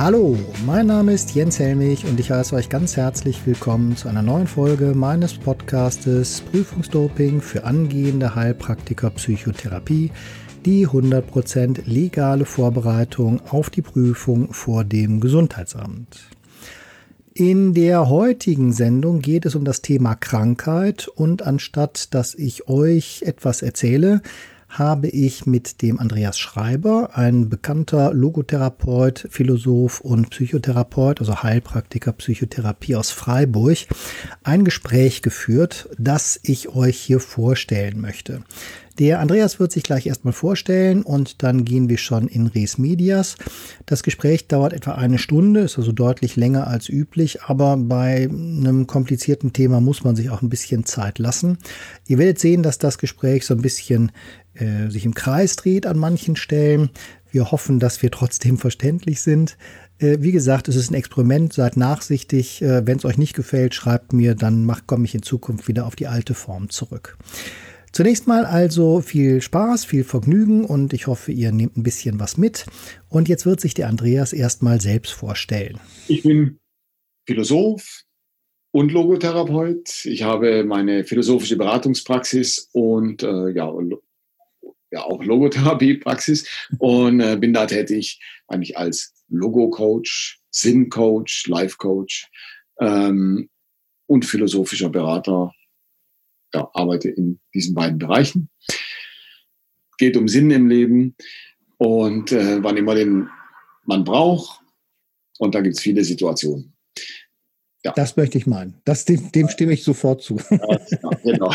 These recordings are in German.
Hallo, mein Name ist Jens Helmich und ich heiße euch ganz herzlich willkommen zu einer neuen Folge meines Podcastes Prüfungsdoping für angehende Heilpraktiker Psychotherapie, die 100% legale Vorbereitung auf die Prüfung vor dem Gesundheitsamt. In der heutigen Sendung geht es um das Thema Krankheit und anstatt dass ich euch etwas erzähle, habe ich mit dem Andreas Schreiber, ein bekannter Logotherapeut, Philosoph und Psychotherapeut, also Heilpraktiker Psychotherapie aus Freiburg, ein Gespräch geführt, das ich euch hier vorstellen möchte. Der Andreas wird sich gleich erstmal vorstellen und dann gehen wir schon in Res Medias. Das Gespräch dauert etwa eine Stunde, ist also deutlich länger als üblich, aber bei einem komplizierten Thema muss man sich auch ein bisschen Zeit lassen. Ihr werdet sehen, dass das Gespräch so ein bisschen sich im Kreis dreht an manchen Stellen. Wir hoffen, dass wir trotzdem verständlich sind. Wie gesagt, es ist ein Experiment, seid nachsichtig. Wenn es euch nicht gefällt, schreibt mir, dann komme ich in Zukunft wieder auf die alte Form zurück. Zunächst mal also viel Spaß, viel Vergnügen und ich hoffe, ihr nehmt ein bisschen was mit. Und jetzt wird sich der Andreas erstmal selbst vorstellen. Ich bin Philosoph und Logotherapeut. Ich habe meine philosophische Beratungspraxis und auch Logotherapiepraxis und bin da tätig eigentlich als Logo-Coach, Sinn-Coach, Life-Coach und philosophischer Berater. Ja, arbeite in diesen beiden Bereichen. Geht um Sinn im Leben und wann immer den man braucht. Und da gibt es viele Situationen. Ja. Das möchte ich meinen. Dem stimme ich sofort zu. Ja, genau.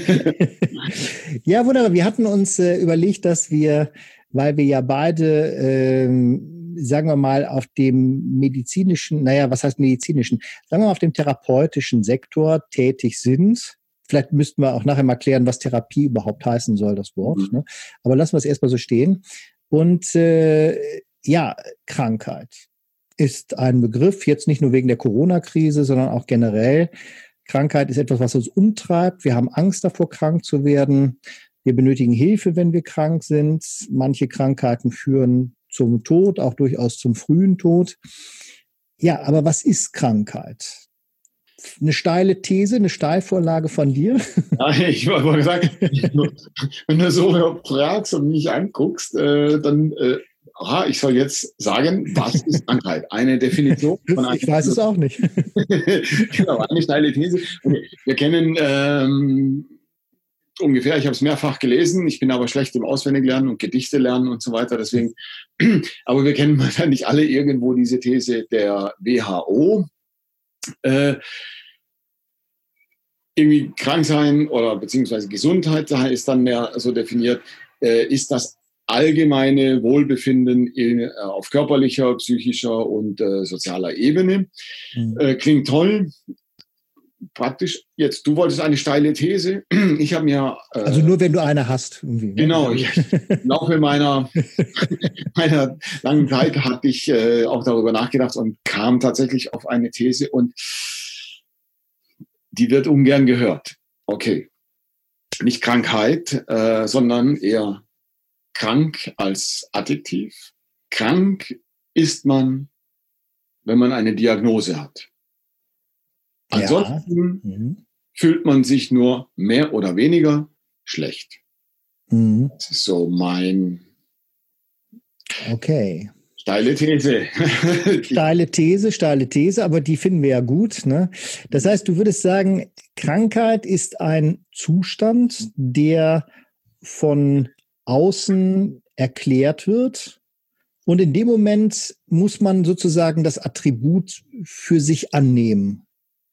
Ja, wunderbar. Wir hatten uns überlegt, dass wir, weil wir ja beide, sagen wir mal, auf dem medizinischen, was heißt medizinischen? Sagen wir mal, auf dem therapeutischen Sektor tätig sind. Vielleicht müssten wir auch nachher mal klären, was Therapie überhaupt heißen soll, das Wort. Mhm. Ne? Aber lassen wir es erstmal so stehen. Und Krankheit ist ein Begriff, jetzt nicht nur wegen der Corona-Krise, sondern auch generell. Krankheit ist etwas, was uns umtreibt. Wir haben Angst davor, krank zu werden. Wir benötigen Hilfe, wenn wir krank sind. Manche Krankheiten führen zum Tod, auch durchaus zum frühen Tod. Ja, aber was ist Krankheit? Eine steile These, eine Steilvorlage von dir? Ja, ich wollte sagen, wenn du so fragst und mich anguckst, dann ich soll jetzt sagen, was ist Krankheit? Eine Definition von einer. Ich weiß es auch nicht. Genau, eine steile These. Wir kennen ungefähr, ich habe es mehrfach gelesen, ich bin aber schlecht im Auswendiglernen und Gedichte lernen und so weiter, deswegen, aber wir kennen wahrscheinlich alle irgendwo diese These der WHO. Irgendwie krank sein oder beziehungsweise Gesundheit ist dann mehr so definiert, ist das allgemeine Wohlbefinden auf körperlicher, psychischer und sozialer Ebene. Mhm. Klingt toll. Praktisch, jetzt, du wolltest eine steile These. Ich habe mir... also nur, wenn du eine hast. Irgendwie, ne? Genau, ich laufe meiner langen Zeit hatte ich auch darüber nachgedacht und kam tatsächlich auf eine These und die wird ungern gehört. Okay, nicht Krankheit, sondern eher krank als Adjektiv. Krank ist man, wenn man eine Diagnose hat. Ansonsten fühlt man sich nur mehr oder weniger schlecht. Mhm. Das ist so mein... Okay. Steile These. Steile These, aber die finden wir ja gut. Ne? Das heißt, du würdest sagen, Krankheit ist ein Zustand, der von außen erklärt wird. Und in dem Moment muss man sozusagen das Attribut für sich annehmen.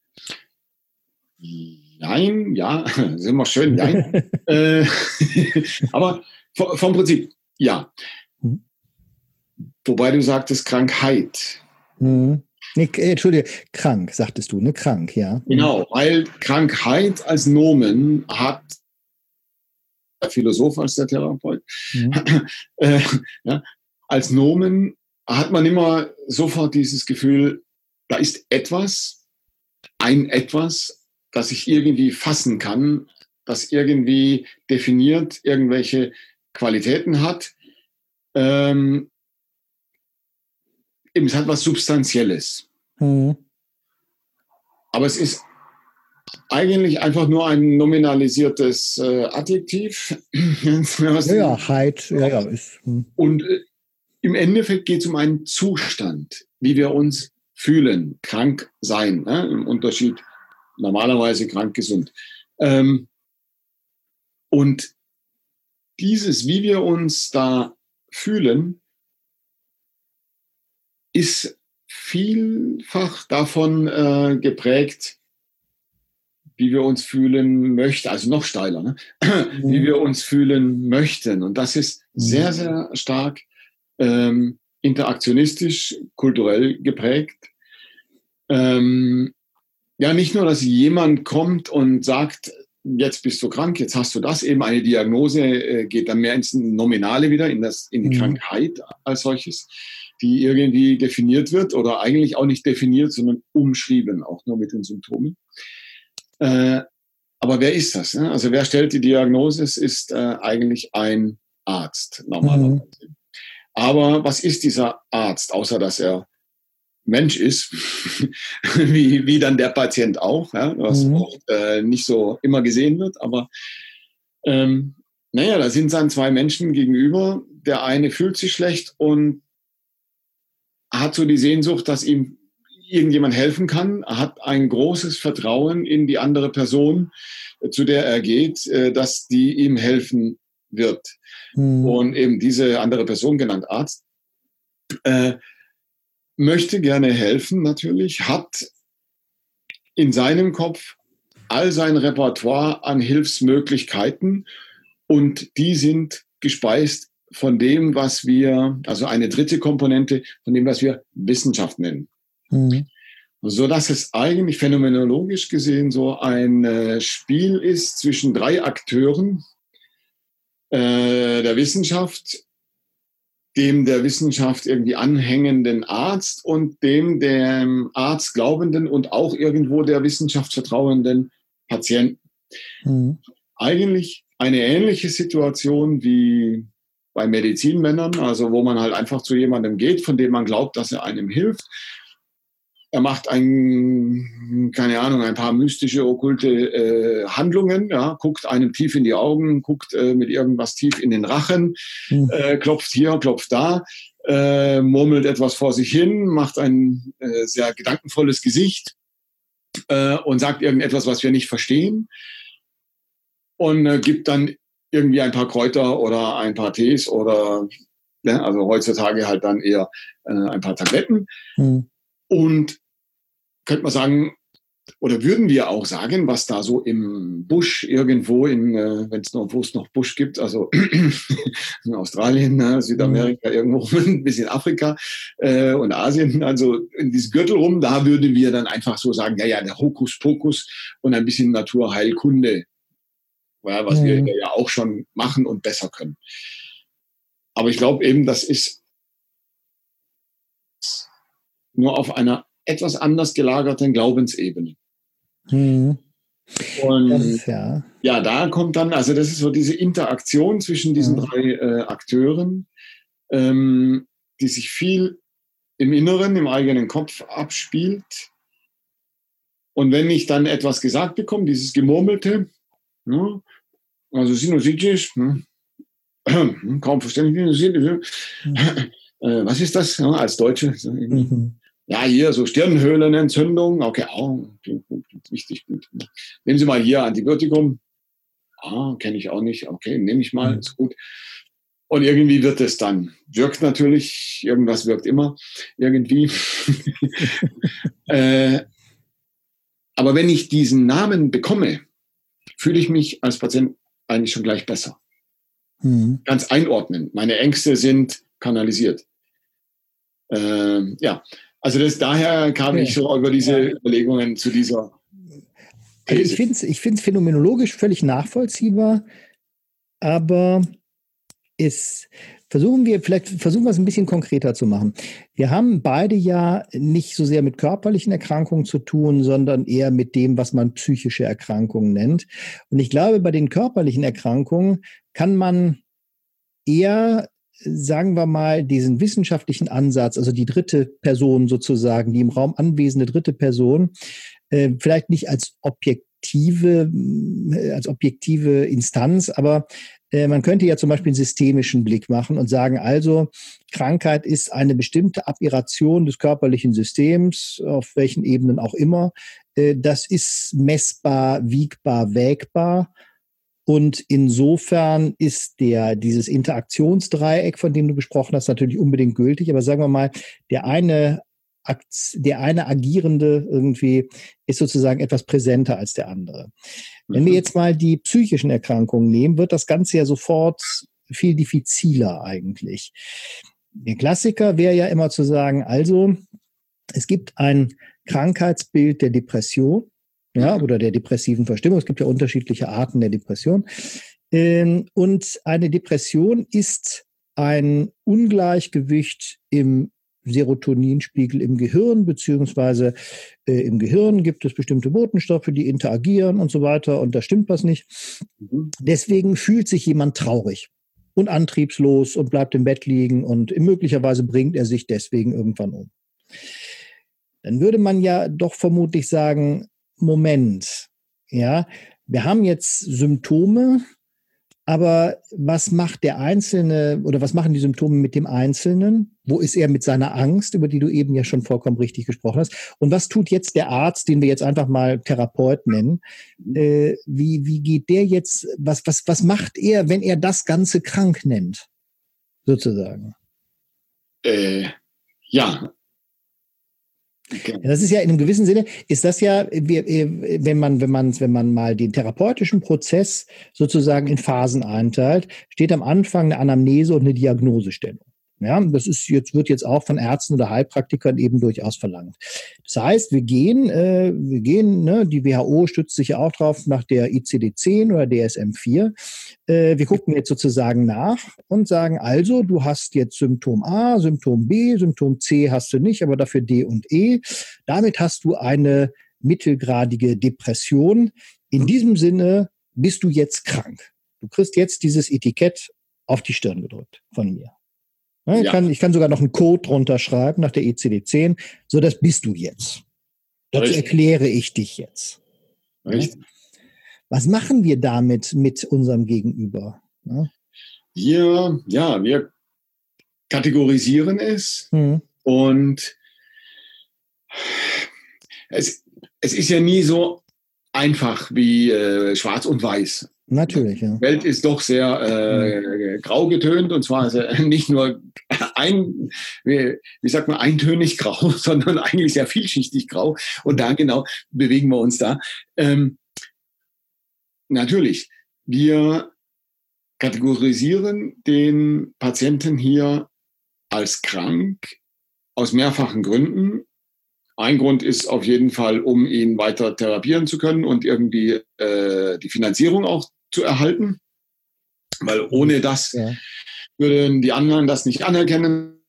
Nein, ja, das ist immer schön, nein. Aber vom Prinzip, ja. Wobei du sagtest Krankheit. Nee, Entschuldige, krank, sagtest du, ne? Krank, ja. Genau, weil Krankheit als Nomen hat der Philosoph als der Therapeut. Ja, als Nomen hat man immer sofort dieses Gefühl, da ist etwas, das ich irgendwie fassen kann, das irgendwie definiert irgendwelche Qualitäten hat. eben, es hat was Substanzielles. Aber es ist eigentlich einfach nur ein nominalisiertes Adjektiv. Heit, ist. Und im Endeffekt geht es um einen Zustand, wie wir uns fühlen, krank sein, ne? Im Unterschied normalerweise krank, gesund. Und dieses, wie wir uns da fühlen, ist vielfach davon geprägt, wie wir uns fühlen möchten, also noch steiler, ne? Wie wir uns fühlen möchten. Und das ist sehr, sehr stark interaktionistisch, kulturell geprägt. Ja, nicht nur, dass jemand kommt und sagt, jetzt bist du krank, jetzt hast du das, eben eine Diagnose geht dann mehr ins Nominale wieder, in die Krankheit als solches, die irgendwie definiert wird oder eigentlich auch nicht definiert, sondern umschrieben, auch nur mit den Symptomen. Aber wer ist das? Ne? Also wer stellt die Diagnose? Es ist eigentlich ein Arzt normalerweise. Aber was ist dieser Arzt, außer dass er Mensch ist, wie dann der Patient auch, ja? Was oft nicht so immer gesehen wird. Aber da sind dann zwei Menschen gegenüber. Der eine fühlt sich schlecht und hat so die Sehnsucht, dass ihm irgendjemand helfen kann, hat ein großes Vertrauen in die andere Person, zu der er geht, dass die ihm helfen wird. Und eben diese andere Person, genannt Arzt, möchte gerne helfen natürlich, hat in seinem Kopf all sein Repertoire an Hilfsmöglichkeiten und die sind gespeist von dem, was wir, also eine dritte Komponente, von dem, was wir Wissenschaft nennen. So dass es eigentlich phänomenologisch gesehen so ein Spiel ist zwischen drei Akteuren der Wissenschaft, dem der Wissenschaft irgendwie anhängenden Arzt und dem Arzt glaubenden und auch irgendwo der Wissenschaft vertrauenden Patienten. Eigentlich eine ähnliche Situation wie bei Medizinmännern, also wo man halt einfach zu jemandem geht, von dem man glaubt, dass er einem hilft. Er macht ein paar mystische, okkulte Handlungen, ja, guckt einem tief in die Augen, guckt mit irgendwas tief in den Rachen, klopft hier, klopft da, murmelt etwas vor sich hin, macht ein sehr gedankenvolles Gesicht und sagt irgendetwas, was wir nicht verstehen und gibt dann irgendwie ein paar Kräuter oder ein paar Tees oder, also heutzutage halt dann eher ein paar Tabletten. Und könnte man sagen, oder würden wir auch sagen, was da so im Busch irgendwo, wo es noch Busch gibt, also in Australien, Südamerika, irgendwo ein bisschen Afrika und Asien, also in diesem Gürtel rum, da würden wir dann einfach so sagen, ja, der Hokuspokus und ein bisschen Naturheilkunde, was wir ja auch schon machen und besser können. Aber ich glaube eben, das ist nur auf einer etwas anders gelagerten Glaubensebene. Und da kommt dann, also das ist so diese Interaktion zwischen diesen drei Akteuren, die sich viel im Inneren, im eigenen Kopf abspielt. Und wenn ich dann etwas gesagt bekomme, dieses Gemurmelte, also sinusitisch, kaum verständlich, was ist das als Deutsche? Ja, hier so Stirnhöhlenentzündung. Okay, klingt gut, klingt wichtig, gut. Nehmen Sie mal hier Antibiotikum. Kenne ich auch nicht. Okay, nehme ich mal, ist gut. Und irgendwie wird es dann. Wirkt natürlich, irgendwas wirkt immer, irgendwie. Aber wenn ich diesen Namen bekomme, fühle ich mich als Patient eigentlich schon gleich besser. Ganz einordnen. Meine Ängste sind kanalisiert. Also daher kam ich so über diese Überlegungen zu dieser These. Also ich finde es phänomenologisch völlig nachvollziehbar, aber versuchen wir es ein bisschen konkreter zu machen. Wir haben beide ja nicht so sehr mit körperlichen Erkrankungen zu tun, sondern eher mit dem, was man psychische Erkrankungen nennt. Und ich glaube, bei den körperlichen Erkrankungen kann man eher sagen wir mal, diesen wissenschaftlichen Ansatz, also die dritte Person sozusagen, die im Raum anwesende dritte Person, vielleicht nicht als objektive Instanz, aber man könnte ja zum Beispiel einen systemischen Blick machen und sagen, also Krankheit ist eine bestimmte Aberration des körperlichen Systems, auf welchen Ebenen auch immer. Das ist messbar, wiegbar, wägbar. Und insofern ist dieses Interaktionsdreieck, von dem du gesprochen hast, natürlich unbedingt gültig. Aber sagen wir mal, der eine Agierende irgendwie ist sozusagen etwas präsenter als der andere. Wenn wir jetzt mal die psychischen Erkrankungen nehmen, wird das Ganze ja sofort viel diffiziler eigentlich. Der Klassiker wäre ja immer zu sagen, also es gibt ein Krankheitsbild der Depression, ja, oder der depressiven Verstimmung. Es gibt ja unterschiedliche Arten der Depression. Und eine Depression ist ein Ungleichgewicht im Serotoninspiegel im Gehirn, beziehungsweise im Gehirn gibt es bestimmte Botenstoffe, die interagieren und so weiter, und da stimmt was nicht. Deswegen fühlt sich jemand traurig und antriebslos und bleibt im Bett liegen und möglicherweise bringt er sich deswegen irgendwann um. Dann würde man ja doch vermutlich sagen, Moment, ja, wir haben jetzt Symptome, aber was macht der Einzelne oder was machen die Symptome mit dem Einzelnen? Wo ist er mit seiner Angst, über die du eben ja schon vollkommen richtig gesprochen hast? Und was tut jetzt der Arzt, den wir jetzt einfach mal Therapeut nennen? Wie geht der jetzt, was macht er, wenn er das Ganze krank nennt, sozusagen? Ja. Okay. Das ist ja in einem gewissen Sinne, ist das ja, wenn man mal den therapeutischen Prozess sozusagen in Phasen einteilt, steht am Anfang eine Anamnese und eine Diagnosestellung. Ja, das wird jetzt auch von Ärzten oder Heilpraktikern eben durchaus verlangt. Das heißt, wir gehen, die WHO stützt sich ja auch drauf nach der ICD-10 oder DSM-4. Wir gucken jetzt sozusagen nach und sagen, also, du hast jetzt Symptom A, Symptom B, Symptom C hast du nicht, aber dafür D und E. Damit hast du eine mittelgradige Depression. In diesem Sinne bist du jetzt krank. Du kriegst jetzt dieses Etikett auf die Stirn gedrückt von mir. Ich kann sogar noch einen Code drunter schreiben nach der ICD-10. So, das bist du jetzt. Dazu erkläre ich dich jetzt. Richtig. Was machen wir damit mit unserem Gegenüber? Wir kategorisieren es und es ist ja nie so einfach wie schwarz und weiß. Natürlich, ja. Die Welt ist doch sehr grau getönt, und zwar nicht nur eintönig grau, sondern eigentlich sehr vielschichtig grau. Und da genau bewegen wir uns da. Natürlich, wir kategorisieren den Patienten hier als krank aus mehrfachen Gründen. Ein Grund ist auf jeden Fall, um ihn weiter therapieren zu können und irgendwie die Finanzierung auch zu erhalten, weil ohne das würden die anderen das nicht anerkennen.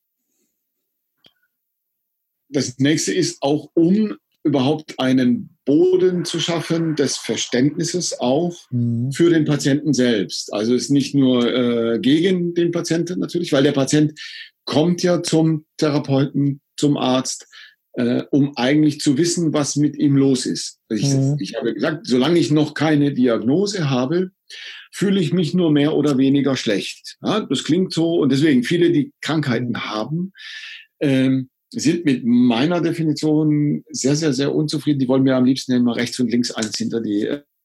Das nächste ist auch, um überhaupt einen Boden zu schaffen des Verständnisses auch für den Patienten selbst. Also es ist nicht nur gegen den Patienten natürlich, weil der Patient kommt ja zum Therapeuten, zum Arzt, um eigentlich zu wissen, was mit ihm los ist. Ich habe gesagt, solange ich noch keine Diagnose habe, fühle ich mich nur mehr oder weniger schlecht. Ja, das klingt so, und deswegen viele, die Krankheiten haben, sind mit meiner Definition sehr, sehr, sehr unzufrieden. Die wollen mir am liebsten immer rechts und links eins hinter die,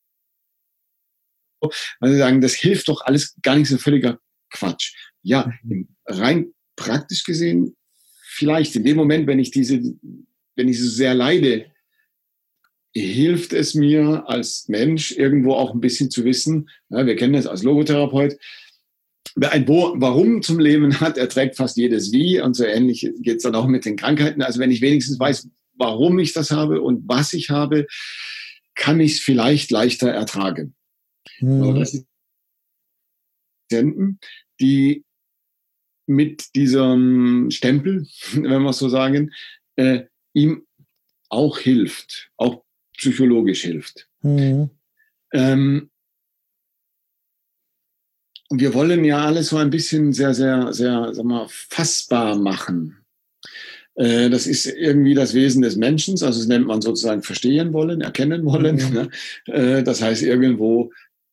weil sie sagen, das hilft doch alles gar nicht, so völliger Quatsch. Ja, rein praktisch gesehen, vielleicht in dem Moment, wenn ich so sehr leide, hilft es mir als Mensch irgendwo auch ein bisschen zu wissen, ja, wir kennen das als Logotherapeut, wer ein Warum zum Leben hat, erträgt fast jedes Wie, und so ähnlich geht es dann auch mit den Krankheiten. Also wenn ich wenigstens weiß, warum ich das habe und was ich habe, kann ich es vielleicht leichter ertragen. Aber das sind Patienten, die mit diesem Stempel, wenn wir es so sagen, ihm auch hilft, auch psychologisch hilft. Und wir wollen ja alles so ein bisschen sehr, sehr, sehr, sag mal, fassbar machen. Das ist irgendwie das Wesen des Menschen, also das nennt man sozusagen verstehen wollen, erkennen wollen. Ne? Das heißt irgendwo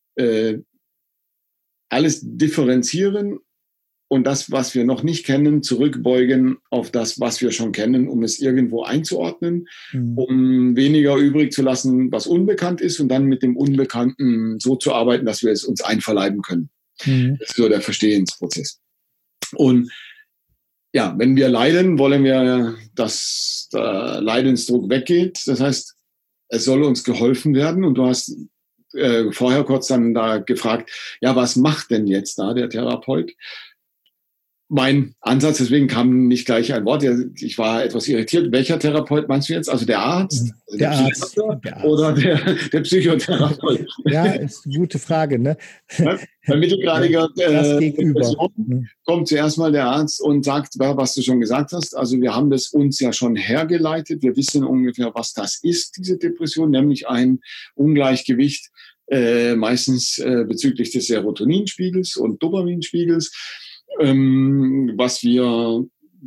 alles differenzieren und das, was wir noch nicht kennen, zurückbeugen auf das, was wir schon kennen, um es irgendwo einzuordnen, um weniger übrig zu lassen, was unbekannt ist und dann mit dem Unbekannten so zu arbeiten, dass wir es uns einverleiben können. Das ist so der Verstehensprozess. Und ja, wenn wir leiden, wollen wir, dass der Leidensdruck weggeht. Das heißt, es soll uns geholfen werden. Und du hast vorher kurz dann da gefragt, ja, was macht denn jetzt da der Therapeut? Mein Ansatz, deswegen kam nicht gleich ein Wort. Ich war etwas irritiert. Welcher Therapeut meinst du jetzt? Also der Arzt? Also der Arzt. Oder der Psychotherapeut? Ja, ist eine gute Frage, ne? Bei mittelgradiger Gegenüber. Kommt zuerst mal der Arzt und sagt, was du schon gesagt hast. Also wir haben das uns ja schon hergeleitet. Wir wissen ungefähr, was das ist, diese Depression, nämlich ein Ungleichgewicht, meistens bezüglich des Serotoninspiegels und Dopaminspiegels, was wir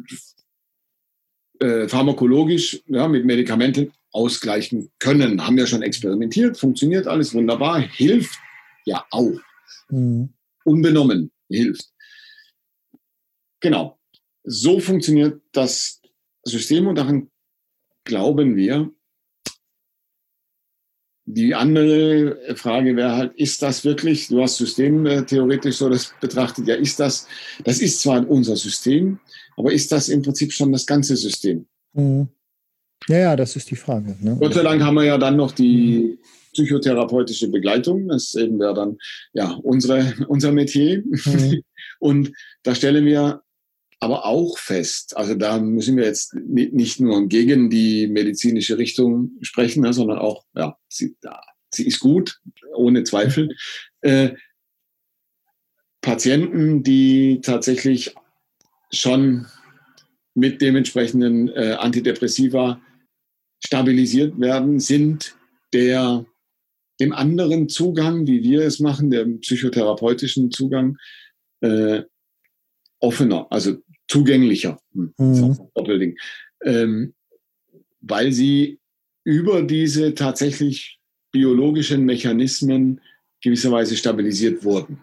pharmakologisch mit Medikamenten ausgleichen können. Haben wir schon experimentiert, funktioniert alles wunderbar, hilft ja auch. Unbenommen hilft. Genau. So funktioniert das System und daran glauben wir. Die andere Frage wäre halt, ist das wirklich, du hast systemtheoretisch so das betrachtet, ja, das ist zwar unser System, aber ist das im Prinzip schon das ganze System? Ja, das ist die Frage. Ne? Gott sei Dank haben wir ja dann noch die psychotherapeutische Begleitung, das eben wäre dann ja unser Metier. Und da stellen wir aber auch fest, also da müssen wir jetzt nicht nur gegen die medizinische Richtung sprechen, sondern auch, ja, sie ist gut, ohne Zweifel. Patienten, die tatsächlich schon mit dementsprechenden Antidepressiva stabilisiert werden, sind dem anderen Zugang, wie wir es machen, dem psychotherapeutischen Zugang, offener, also zugänglicher, Doppelding, weil sie über diese tatsächlich biologischen Mechanismen gewisserweise stabilisiert wurden.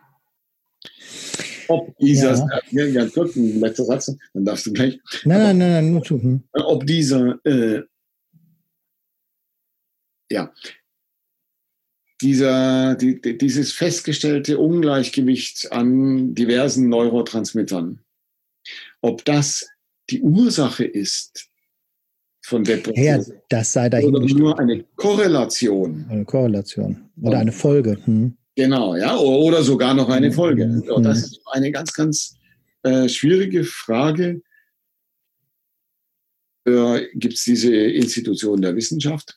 Ob dieser, ganz kurz, ein letzter Satz, dann darfst du gleich. Nein, nur zu. Ob dieser, dieses festgestellte Ungleichgewicht an diversen Neurotransmittern, ob das die Ursache ist von Depression, ja, das sei dahingestellt. oder nur eine Korrelation. Eine Korrelation oder eine Folge. Genau, ja, oder sogar noch eine Folge. Das ist eine ganz, ganz schwierige Frage. Gibt es diese Institution der Wissenschaft?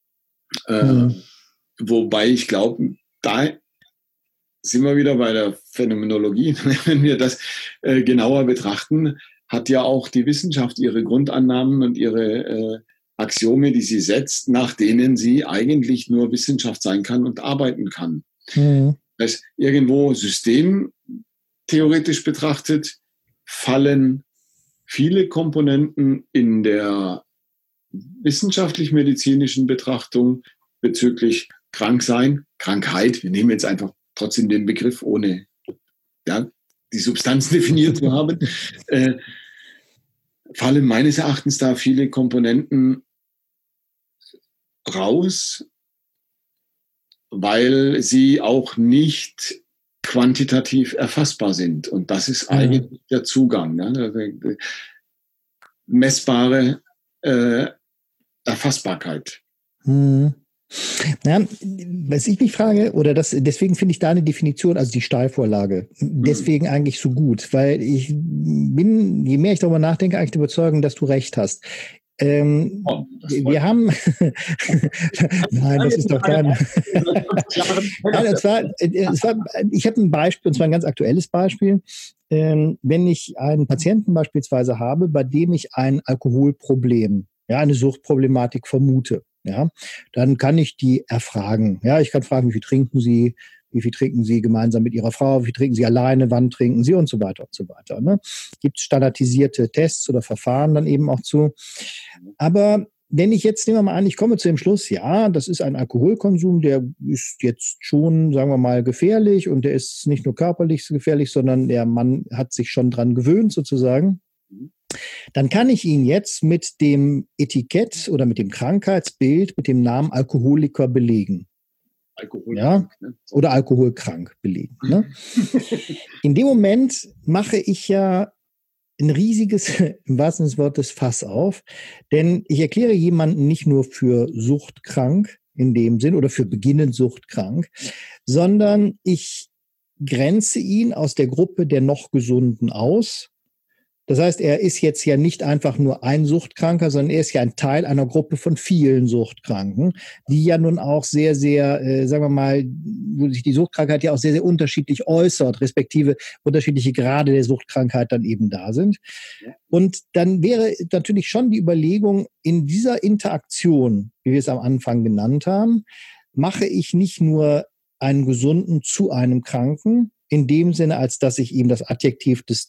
Wobei ich glaube, da sind wir wieder bei der Phänomenologie. Wenn wir das genauer betrachten, hat ja auch die Wissenschaft ihre Grundannahmen und ihre Axiome, die sie setzt, nach denen sie eigentlich nur Wissenschaft sein kann und arbeiten kann. Das heißt, irgendwo systemtheoretisch betrachtet fallen viele Komponenten in der wissenschaftlich-medizinischen Betrachtung bezüglich Krankheit, wir nehmen jetzt einfach trotzdem den Begriff, ohne die Substanz definiert zu haben, fallen meines Erachtens da viele Komponenten raus, weil sie auch nicht quantitativ erfassbar sind. Und das ist eigentlich der Zugang. Ne? Messbare Erfassbarkeit. Ja, was ich mich frage, deswegen finde ich da eine Definition, also die Steilvorlage, deswegen eigentlich so gut, weil ich bin, je mehr ich darüber nachdenke, eigentlich der Überzeugung, dass du recht hast. Wir haben, nein, das ist doch kein, ich habe ein Beispiel, und zwar ein ganz aktuelles Beispiel. Wenn ich einen Patienten beispielsweise habe, bei dem ich ein Alkoholproblem, eine Suchtproblematik vermute, dann kann ich die erfragen. Ja, ich kann fragen, wie viel trinken Sie, Wie viel trinken Sie gemeinsam mit Ihrer Frau? Wie viel trinken Sie alleine? Wann trinken Sie? Und so weiter und so weiter. Ne? Gibt es standardisierte Tests oder Verfahren dann eben auch zu. Aber wenn ich jetzt, nehmen wir mal an, ich komme zu dem Schluss, ja, das ist ein Alkoholkonsum, der ist jetzt schon, sagen wir mal, gefährlich und der ist nicht nur körperlich gefährlich, sondern der Mann hat sich schon dran gewöhnt sozusagen. Dann kann ich ihn jetzt mit dem Etikett oder mit dem Krankheitsbild mit dem Namen Alkoholiker belegen. Ja? Ne? Oder alkoholkrank belegen. Ne? In dem Moment mache ich ja ein riesiges, im wahrsten Sinne des Wortes, Fass auf, denn ich erkläre jemanden nicht nur für suchtkrank in dem Sinn oder für beginnend suchtkrank, sondern ich grenze ihn aus der Gruppe der noch Gesunden aus. Das heißt, er ist jetzt ja nicht einfach nur ein Suchtkranker, sondern er ist ja ein Teil einer Gruppe von vielen Suchtkranken, die ja nun auch sehr, sehr, sagen wir mal, wo sich die Suchtkrankheit ja auch sehr, sehr unterschiedlich äußert, respektive unterschiedliche Grade der Suchtkrankheit dann eben da sind. Und dann wäre natürlich schon die Überlegung, in dieser Interaktion, wie wir es am Anfang genannt haben, mache ich nicht nur einen Gesunden zu einem Kranken, in dem Sinne, als dass ich ihm das Adjektiv des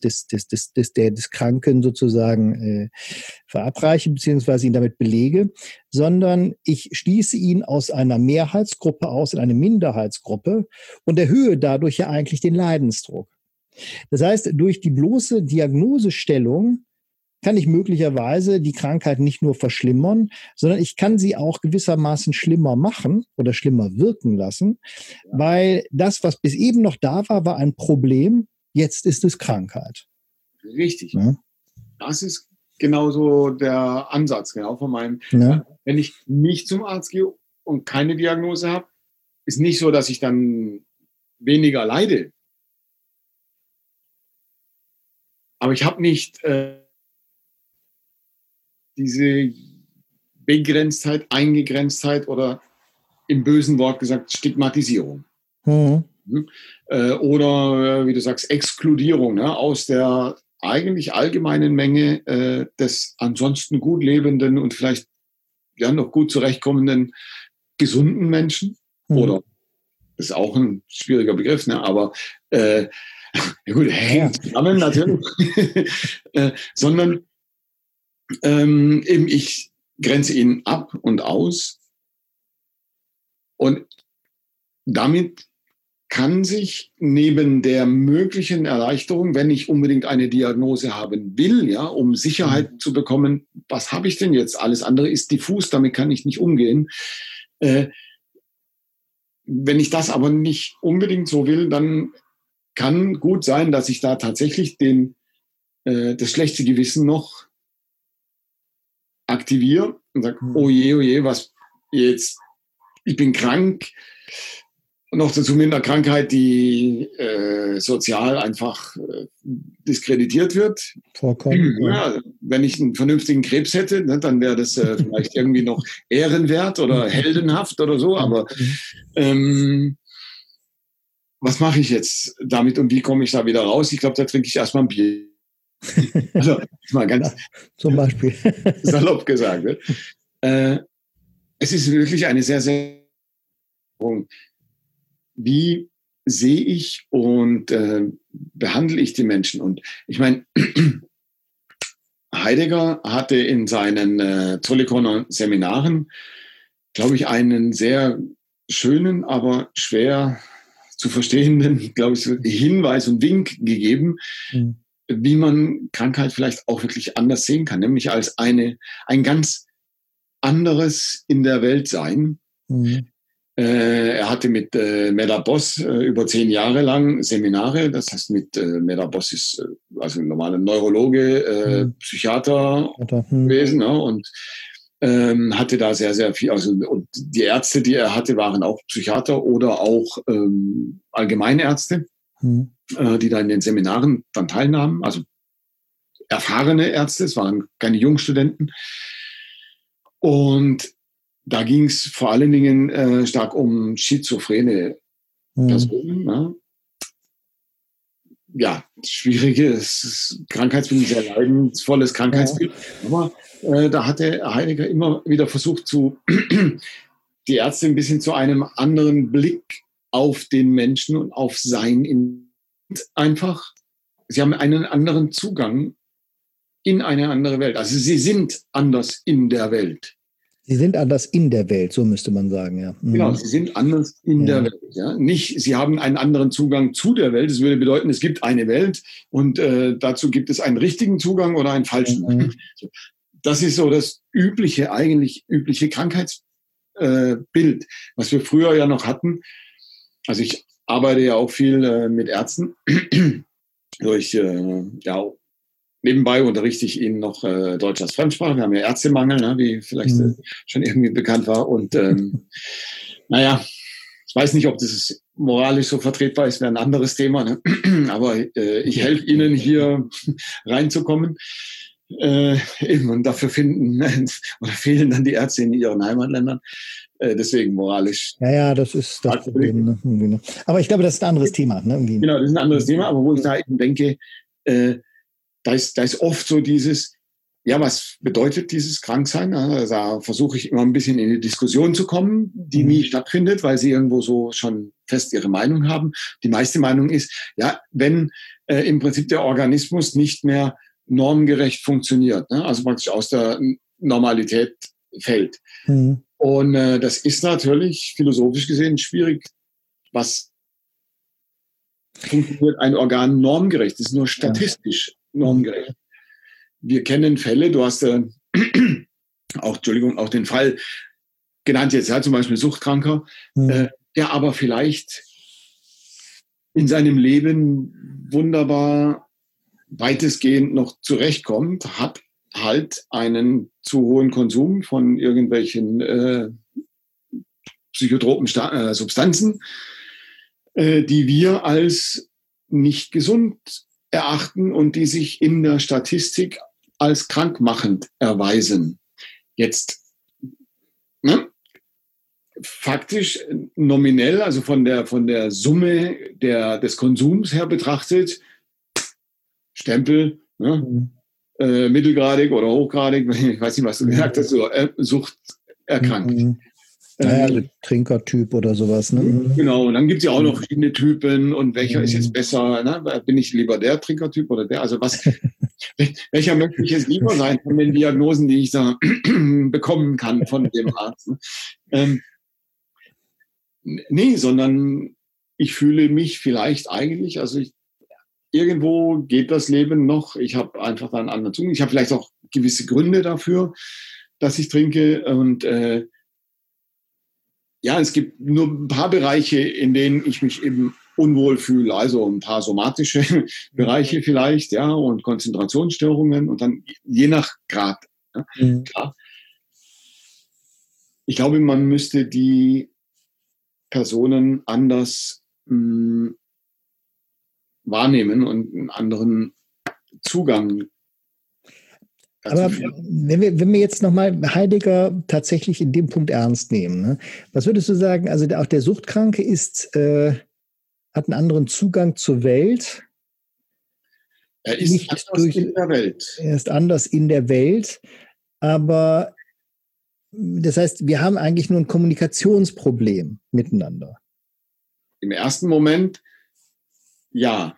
Kranken sozusagen verabreiche, beziehungsweise ihn damit belege, sondern ich schließe ihn aus einer Mehrheitsgruppe aus in eine Minderheitsgruppe und erhöhe dadurch ja eigentlich den Leidensdruck. Das heißt, durch die bloße Diagnosestellung kann ich möglicherweise die Krankheit nicht nur verschlimmern, sondern ich kann sie auch gewissermaßen schlimmer machen oder schlimmer wirken lassen, weil das, was bis eben noch da war, war ein Problem, jetzt ist es Krankheit. Richtig. Ja? Das ist genauso der Ansatz, genau von meinem. Ja. Wenn ich nicht zum Arzt gehe und keine Diagnose habe, ist nicht so, dass ich dann weniger leide. Aber ich habe nicht diese Begrenztheit, Eingegrenztheit oder im bösen Wort gesagt Stigmatisierung. Oder, wie du sagst, Exkludierung, ne, aus der eigentlich allgemeinen Menge des ansonsten gut lebenden und vielleicht ja noch gut zurechtkommenden gesunden Menschen. Oder, das ist auch ein schwieriger Begriff, ne, aber ja gut, hängt zusammen natürlich. Sondern eben ich grenze ihn ab und aus und damit kann sich neben der möglichen Erleichterung, wenn ich unbedingt eine Diagnose haben will, ja, um Sicherheit zu bekommen, was habe ich denn jetzt? Alles andere ist diffus, damit kann ich nicht umgehen. Wenn ich das aber nicht unbedingt so will, dann kann gut sein, dass ich da tatsächlich das schlechte Gewissen noch aktiviere und sage, oh je, was jetzt? Ich bin krank. Und noch dazu mit einer Krankheit, die sozial einfach diskreditiert wird. Vollkommen. Ja, wenn ich einen vernünftigen Krebs hätte, ne, dann wäre das vielleicht irgendwie noch ehrenwert oder heldenhaft oder so. Aber was mache ich jetzt damit und wie komme ich da wieder raus? Ich glaube, da trinke ich erstmal ein Bier. Also, mal ganz zum Beispiel salopp gesagt. Ne? Es ist wirklich eine sehr, sehr wie sehe ich und behandle ich die Menschen? Und ich meine, Heidegger hatte in seinen Zollikoner Seminaren, glaube ich, einen sehr schönen, aber schwer zu verstehenden, glaube ich, Hinweis und Wink gegeben, wie man Krankheit vielleicht auch wirklich anders sehen kann, nämlich als ein ganz anderes in der Welt sein. Er hatte mit Medard Boss über 10 Jahre lang Seminare. Das heißt, mit Medard Boss ist also ein normaler Neurologe, Psychiater gewesen, ne? Und hatte da sehr, sehr viel. Also und die Ärzte, die er hatte, waren auch Psychiater oder auch Allgemeinärzte, die da in den Seminaren dann teilnahmen. Also erfahrene Ärzte, es waren keine Jungstudenten. Und da ging es vor allen Dingen stark um schizophrene Personen. Ne? Ja, schwieriges Krankheitsbild, sehr leidensvolles Krankheitsbild. Aber da hatte Heidegger immer wieder versucht, die Ärzte ein bisschen zu einem anderen Blick auf den Menschen und auf sein einfach. Sie haben einen anderen Zugang in eine andere Welt. Also sie sind anders in der Welt. Sie sind anders in der Welt, so müsste man sagen, ja. Genau, sie sind anders in der Welt. Ja. Nicht, sie haben einen anderen Zugang zu der Welt. Das würde bedeuten, es gibt eine Welt und dazu gibt es einen richtigen Zugang oder einen falschen. Das ist so das übliche Krankheitsbild, was wir früher ja noch hatten. Also ich arbeite ja auch viel mit Ärzten. Nebenbei unterrichte ich ihnen noch Deutsch als Fremdsprache. Wir haben ja Ärztemangel, ne, wie vielleicht schon irgendwie bekannt war. Und naja, ich weiß nicht, ob das moralisch so vertretbar ist, wäre ein anderes Thema. Ne? Aber ich helfe Ihnen hier reinzukommen. Und dafür fehlen dann die Ärzte in ihren Heimatländern. Deswegen moralisch. Ja, das ist das Problem. Ne? Aber ich glaube, das ist ein anderes Thema. Ne? Genau, das ist ein anderes Thema. Aber wo ich da eben denke, da ist oft so dieses, ja, was bedeutet dieses Kranksein? Also da versuche ich immer ein bisschen in die Diskussion zu kommen, die nie stattfindet, weil sie irgendwo so schon fest ihre Meinung haben. Die meiste Meinung ist, ja, wenn im Prinzip der Organismus nicht mehr normgerecht funktioniert, ne? Also praktisch aus der Normalität fällt. Und das ist natürlich philosophisch gesehen schwierig. Was funktioniert ein Organ normgerecht? Das ist nur statistisch normgerecht. Wir kennen Fälle, du hast auch den Fall genannt jetzt, ja, zum Beispiel Suchtkranker, der aber vielleicht in seinem Leben wunderbar weitestgehend noch zurechtkommt, hat halt einen zu hohen Konsum von irgendwelchen psychotropen Substanzen, die wir als nicht gesund erachten und die sich in der Statistik als krankmachend erweisen. Jetzt, ne? Faktisch nominell, also von der Summe des Konsums her betrachtet, Stempel, ne? Mittelgradig oder hochgradig, ich weiß nicht, was du gesagt hast, so Sucht erkrankt. Naja, Trinkertyp oder sowas. Ne? Genau, und dann gibt es ja auch noch verschiedene Typen und welcher ist jetzt besser, ne? Bin ich lieber der Trinkertyp oder der, also welcher möchte ich jetzt lieber sein von den Diagnosen, die ich da bekommen kann von dem Arzt. Nee, sondern ich fühle mich vielleicht eigentlich, irgendwo geht das Leben noch, ich habe einfach da einen anderen Zugang, ich habe vielleicht auch gewisse Gründe dafür, dass ich trinke und es gibt nur ein paar Bereiche, in denen ich mich eben unwohl fühle, also ein paar somatische Bereiche vielleicht, ja, und Konzentrationsstörungen und dann je nach Grad. Ja, klar. Ich glaube, man müsste die Personen anders wahrnehmen und einen anderen Zugang. Aber wenn wir jetzt nochmal Heidegger tatsächlich in dem Punkt ernst nehmen, ne? Was würdest du sagen, also auch der Suchtkranke hat einen anderen Zugang zur Welt? Er ist anders in der Welt. Er ist anders in der Welt, aber das heißt, wir haben eigentlich nur ein Kommunikationsproblem miteinander. Im ersten Moment, ja.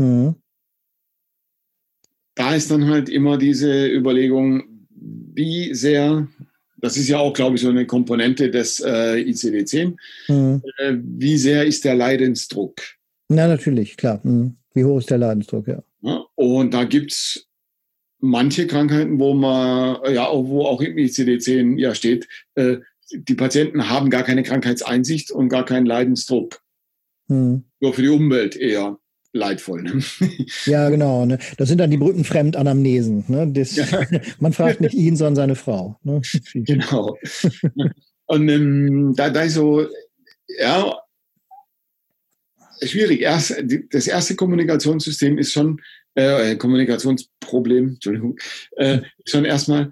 Da ist dann halt immer diese Überlegung, wie sehr, das ist ja auch, glaube ich, so eine Komponente des ICD-10, wie sehr ist der Leidensdruck? Na, natürlich, klar. Wie hoch ist der Leidensdruck, ja. Und da gibt es manche Krankheiten, wo auch im ICD-10 ja steht, die Patienten haben gar keine Krankheitseinsicht und gar keinen Leidensdruck. Nur für die Umwelt eher leidvoll. Ne? Ja, genau. Ne? Das sind dann die Brückenfremdanamnesen. Ne? Man fragt nicht ihn, sondern seine Frau. Ne? Genau. Und da ist so, ja, schwierig. Das erste Kommunikationssystem ist schon, Kommunikationsproblem, Entschuldigung, schon erstmal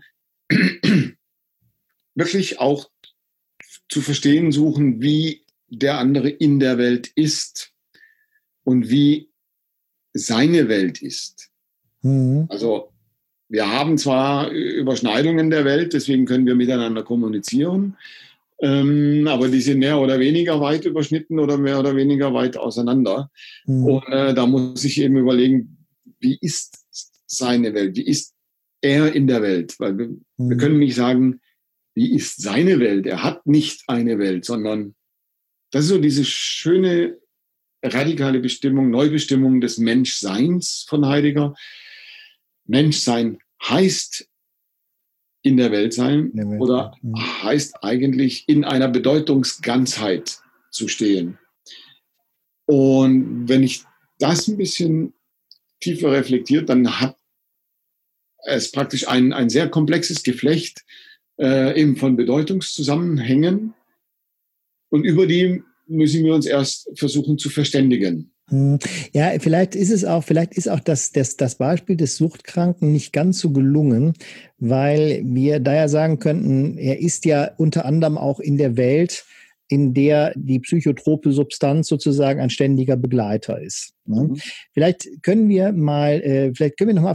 wirklich auch zu verstehen suchen, wie der andere in der Welt ist und wie seine Welt ist. Also wir haben zwar Überschneidungen der Welt, deswegen können wir miteinander kommunizieren. aber die sind mehr oder weniger weit überschnitten oder mehr oder weniger weit auseinander. Und da muss ich eben überlegen, wie ist seine Welt, wie ist er in der Welt? Weil wir können nicht sagen, wie ist seine Welt? Er hat nicht eine Welt, sondern das ist so diese schöne radikale Bestimmung, Neubestimmung des Menschseins von Heidegger. Menschsein heißt in der Welt sein oder heißt eigentlich in einer Bedeutungsganzheit zu stehen. Und wenn ich das ein bisschen tiefer reflektiert, dann hat es praktisch ein sehr komplexes Geflecht eben von Bedeutungszusammenhängen und über die müssen wir uns erst versuchen zu verständigen. Ja, vielleicht ist auch das Beispiel des Suchtkranken nicht ganz so gelungen, weil wir da ja sagen könnten, er ist ja unter anderem auch in der Welt, in der die psychotrope Substanz sozusagen ein ständiger Begleiter ist. Ne? Vielleicht können wir nochmal auf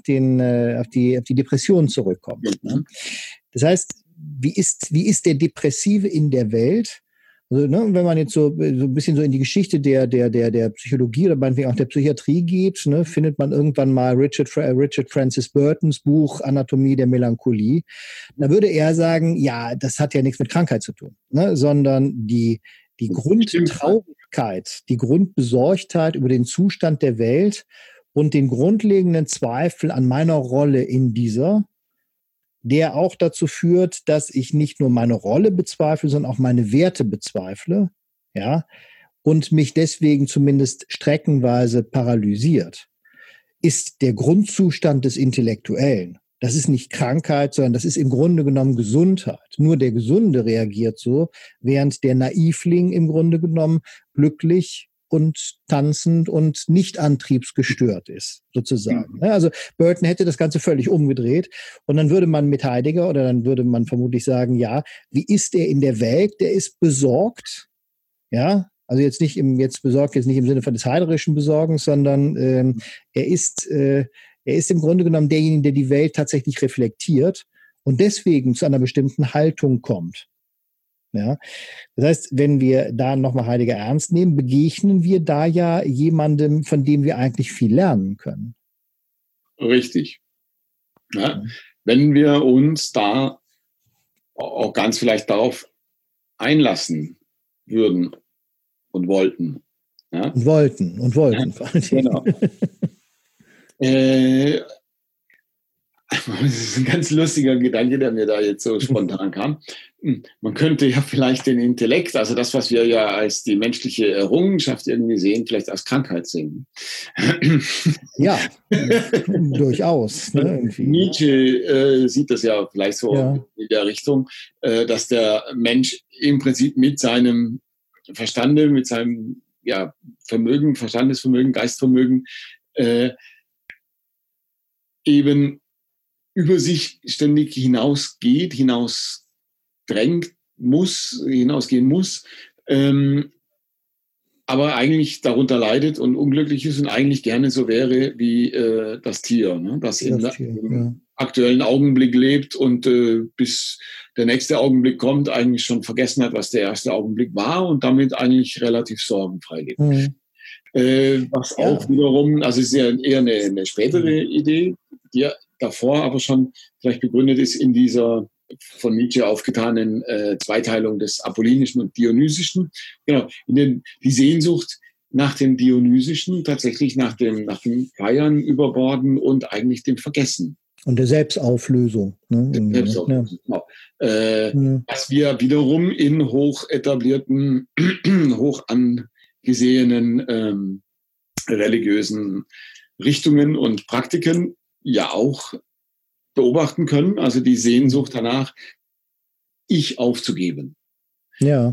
die Depression zurückkommen. Ne? Das heißt, wie ist der Depressive in der Welt? Also, ne, wenn man jetzt so ein bisschen so in die Geschichte der Psychologie oder meinetwegen auch der Psychiatrie geht, ne, findet man irgendwann mal Richard Francis Burtons Buch Anatomie der Melancholie. Da würde er sagen, ja, das hat ja nichts mit Krankheit zu tun, ne, sondern die Grundtraurigkeit, die Grundbesorgtheit über den Zustand der Welt und den grundlegenden Zweifel an meiner Rolle in dieser, der auch dazu führt, dass ich nicht nur meine Rolle bezweifle, sondern auch meine Werte bezweifle, ja, und mich deswegen zumindest streckenweise paralysiert, ist der Grundzustand des Intellektuellen. Das ist nicht Krankheit, sondern das ist im Grunde genommen Gesundheit. Nur der Gesunde reagiert so, während der Naivling im Grunde genommen glücklich und tanzend und nicht antriebsgestört ist, sozusagen. Also Burton hätte das Ganze völlig umgedreht und dann würde man mit Heidegger oder dann würde man vermutlich sagen, ja, wie ist er in der Welt? Der ist besorgt, ja, also jetzt nicht im Sinne von des heiderischen Besorgens, sondern er ist im Grunde genommen derjenige, der die Welt tatsächlich reflektiert und deswegen zu einer bestimmten Haltung kommt. Ja, das heißt, wenn wir da nochmal Heidegger ernst nehmen, begegnen wir da ja jemandem, von dem wir eigentlich viel lernen können. Richtig. Ja, wenn wir uns da auch ganz vielleicht darauf einlassen würden und wollten. Ja? Und wollten. Genau. Das ist ein ganz lustiger Gedanke, der mir da jetzt so spontan kam. Man könnte ja vielleicht den Intellekt, also das, was wir ja als die menschliche Errungenschaft irgendwie sehen, vielleicht als Krankheit sehen. Ja, durchaus. Ne, Nietzsche sieht das ja vielleicht so in der Richtung, dass der Mensch im Prinzip mit seinem Verstande, mit seinem Vermögen, Verstandesvermögen, Geistvermögen eben über sich ständig hinausgehen muss, aber eigentlich darunter leidet und unglücklich ist und eigentlich gerne so wäre wie das Tier, ne? Das im aktuellen Augenblick lebt und bis der nächste Augenblick kommt, eigentlich schon vergessen hat, was der erste Augenblick war und damit eigentlich relativ sorgenfrei lebt. Was auch wiederum, also es ist ja eher eine spätere Idee, die davor aber schon vielleicht begründet ist in dieser von Nietzsche aufgetanen Zweiteilung des Apollinischen und Dionysischen. Genau, die Sehnsucht nach dem Dionysischen, tatsächlich nach dem Feiern überborden und eigentlich dem Vergessen. Und der Selbstauflösung. Ne? Selbstauflösung, genau. Was wir wiederum in hoch etablierten, hoch angesehenen religiösen Richtungen und Praktiken ja auch beobachten können, also die Sehnsucht danach, ich aufzugeben. Ja.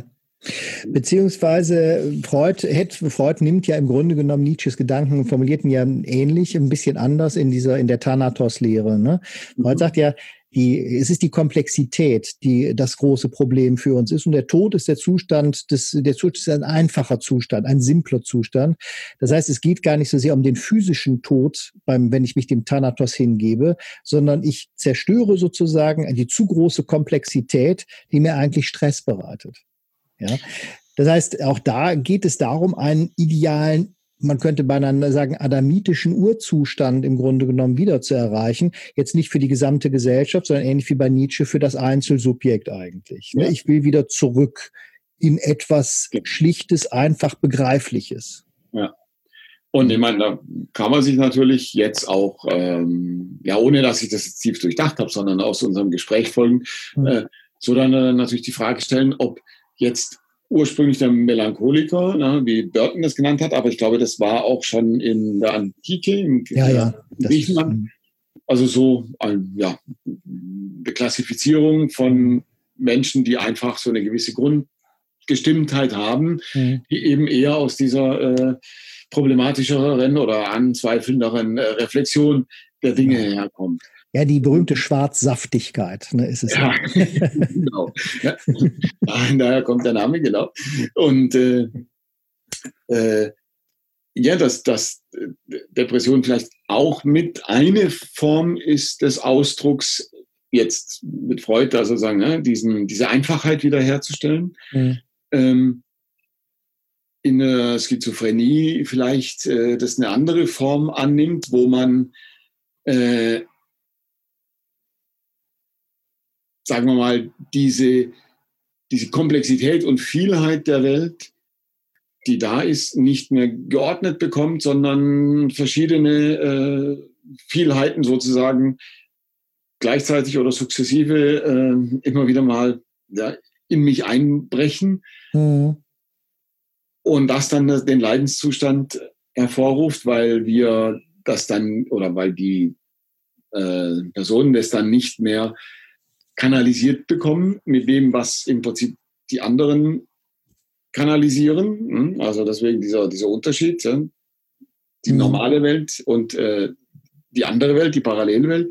Beziehungsweise Freud nimmt ja im Grunde genommen Nietzsches Gedanken und formuliert ihn ja ähnlich, ein bisschen anders in der Thanatos-Lehre. Ne? Freud sagt ja, es ist die Komplexität, die das große Problem für uns ist. Und der Tod ist der Zustand ist ein einfacher Zustand, ein simpler Zustand. Das heißt, es geht gar nicht so sehr um den physischen Tod, wenn ich mich dem Thanatos hingebe, sondern ich zerstöre sozusagen die zu große Komplexität, die mir eigentlich Stress bereitet. Ja, das heißt, auch da geht es darum, einen idealen, man könnte beinahe sagen, adamitischen Urzustand im Grunde genommen wieder zu erreichen. Jetzt nicht für die gesamte Gesellschaft, sondern ähnlich wie bei Nietzsche für das Einzelsubjekt eigentlich. Ja. Ich will wieder zurück in etwas Schlichtes, einfach Begreifliches. Ja. Und ich meine, da kann man sich natürlich jetzt auch, ohne dass ich das jetzt tief durchdacht habe, sondern aus unserem Gespräch folgen, so dann natürlich die Frage stellen, ob jetzt ursprünglich der Melancholiker, wie Burton das genannt hat, aber ich glaube, das war auch schon in der Antike, in Griechenland. Also so eine Klassifizierung von Menschen, die einfach so eine gewisse Grundgestimmtheit haben, die eben eher aus dieser problematischeren oder anzweifelnderen Reflexion der Dinge herkommt. Ja, die berühmte Schwarzsaftigkeit, ne, ist es. Ja, genau. Ja, daher kommt der Name, genau. Und dass Depression vielleicht auch mit eine Form ist des Ausdrucks, jetzt mit Freud, da sozusagen, ne, diese Einfachheit wiederherzustellen. In der Schizophrenie vielleicht das eine andere Form annimmt, wo man sagen wir mal, diese Komplexität und Vielheit der Welt, die da ist, nicht mehr geordnet bekommt, sondern verschiedene Vielheiten sozusagen gleichzeitig oder sukzessive immer wieder mal in mich einbrechen und das dann den Leidenszustand hervorruft, weil wir das dann oder weil die Personen das dann nicht mehr kanalisiert bekommen mit dem, was im Prinzip die anderen kanalisieren. Also deswegen dieser Unterschied, die normale Welt und die andere Welt, die Parallelwelt.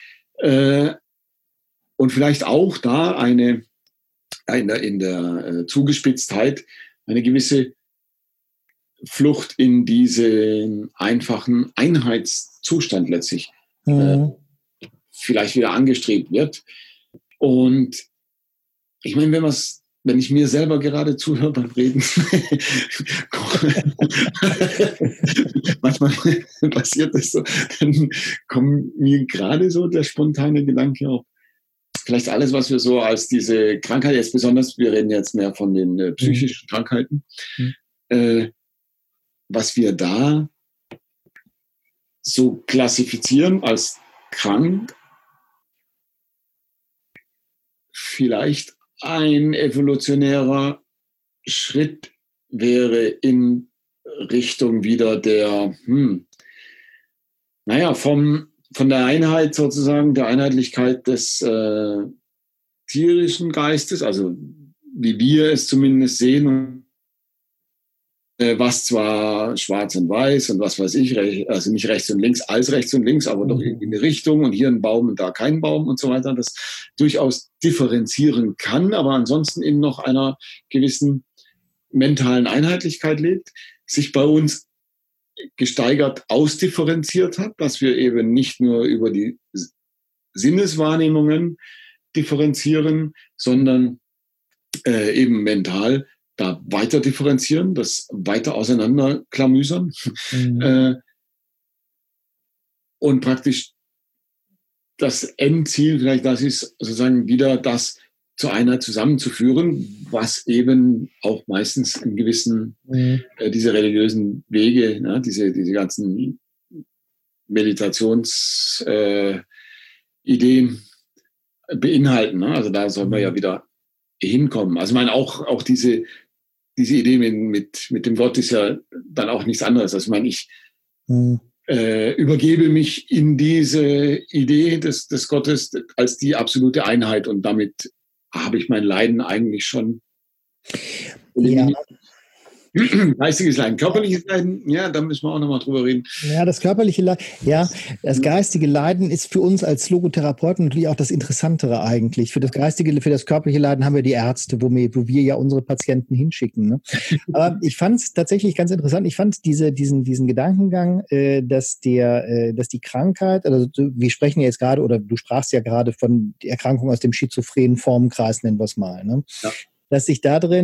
Und vielleicht auch da in der Zugespitztheit eine gewisse Flucht in diesen einfachen Einheitszustand letztlich vielleicht wieder angestrebt wird. Und ich meine, wenn ich mir selber gerade zuhöre beim Reden, manchmal passiert das so, dann kommt mir gerade so der spontane Gedanke auf, vielleicht alles, was wir so als diese Krankheit, jetzt besonders, wir reden jetzt mehr von den psychischen Krankheiten, was wir da so klassifizieren als krank, vielleicht ein evolutionärer Schritt wäre in Richtung wieder der, von der Einheit sozusagen, der Einheitlichkeit des tierischen Geistes, also wie wir es zumindest sehen, was zwar schwarz und weiß und was weiß ich, also nicht rechts und links als rechts und links, aber doch in eine Richtung und hier ein Baum und da kein Baum und so weiter, das durchaus differenzieren kann, aber ansonsten in noch einer gewissen mentalen Einheitlichkeit lebt, sich bei uns gesteigert ausdifferenziert hat, dass wir eben nicht nur über die Sinneswahrnehmungen differenzieren, sondern eben mental da weiter differenzieren, das weiter auseinanderklamüsern und praktisch das Endziel vielleicht das ist, sozusagen wieder das zur Einheit zusammenzuführen, was eben auch meistens in gewissen diese religiösen Wege, ne, diese ganzen Meditationsideen beinhalten. Ne? Also da soll man ja wieder hinkommen. Also ich meine auch diese Idee mit dem Gott ist ja dann auch nichts anderes. Also ich meine, ich übergebe mich in diese Idee des Gottes als die absolute Einheit und damit habe ich mein Leiden eigentlich schon Ja. Geistiges Leiden, körperliches Leiden, ja, da müssen wir auch nochmal drüber reden. Ja, das körperliche Leiden, ja, das geistige Leiden ist für uns als Logotherapeuten natürlich auch das Interessantere eigentlich. Für das körperliche Leiden haben wir die Ärzte, wo wir ja unsere Patienten hinschicken. Ne? Aber ich fand es tatsächlich ganz interessant. Ich fand diesen Gedankengang, dass die Krankheit, also wir sprechen ja jetzt gerade, oder du sprachst ja gerade von der Erkrankung aus dem schizophrenen Formenkreis, nennen wir es mal. Ne? Ja. Dass sich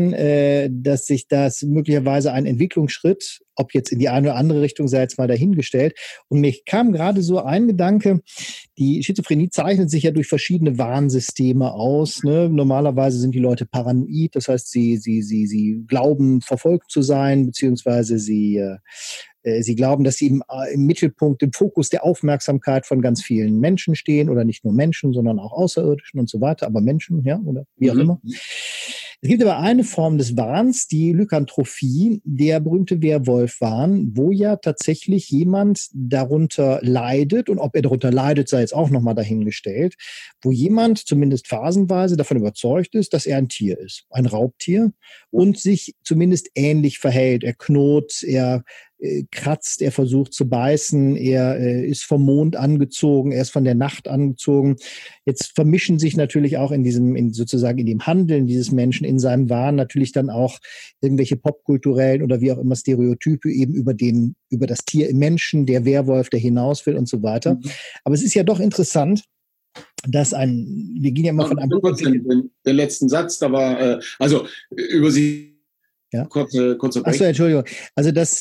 das möglicherweise ein Entwicklungsschritt, ob jetzt in die eine oder andere Richtung, sei jetzt mal dahingestellt. Und mir kam gerade so ein Gedanke, die Schizophrenie zeichnet sich ja durch verschiedene Warnsysteme aus. Ne? Normalerweise sind die Leute paranoid, das heißt, sie glauben, verfolgt zu sein, beziehungsweise sie glauben, dass sie im Mittelpunkt, im Fokus der Aufmerksamkeit von ganz vielen Menschen stehen, oder nicht nur Menschen, sondern auch Außerirdischen und so weiter, aber Menschen, ja, oder wie auch immer. Es gibt aber eine Form des Wahns, die Lykanthropie, der berühmte Werwolf-Wahn, wo ja tatsächlich jemand darunter leidet, und ob er darunter leidet, sei jetzt auch nochmal dahingestellt, wo jemand zumindest phasenweise davon überzeugt ist, dass er ein Tier ist, ein Raubtier, und sich zumindest ähnlich verhält. Er knurrt, er kratzt, er versucht zu beißen, er ist vom Mond angezogen, er ist von der Nacht angezogen. Jetzt vermischen sich natürlich auch in dem Handeln dieses Menschen, in seinem Wahn, natürlich dann auch irgendwelche popkulturellen oder wie auch immer Stereotype eben über das Tier im Menschen, der Werwolf, der hinaus will und so weiter. Aber es ist ja doch interessant, dass wir gehen ja immer von einem den letzten Satz, da war, über sie. Ja. Kurzer Break. Achso, Entschuldigung. Also, dass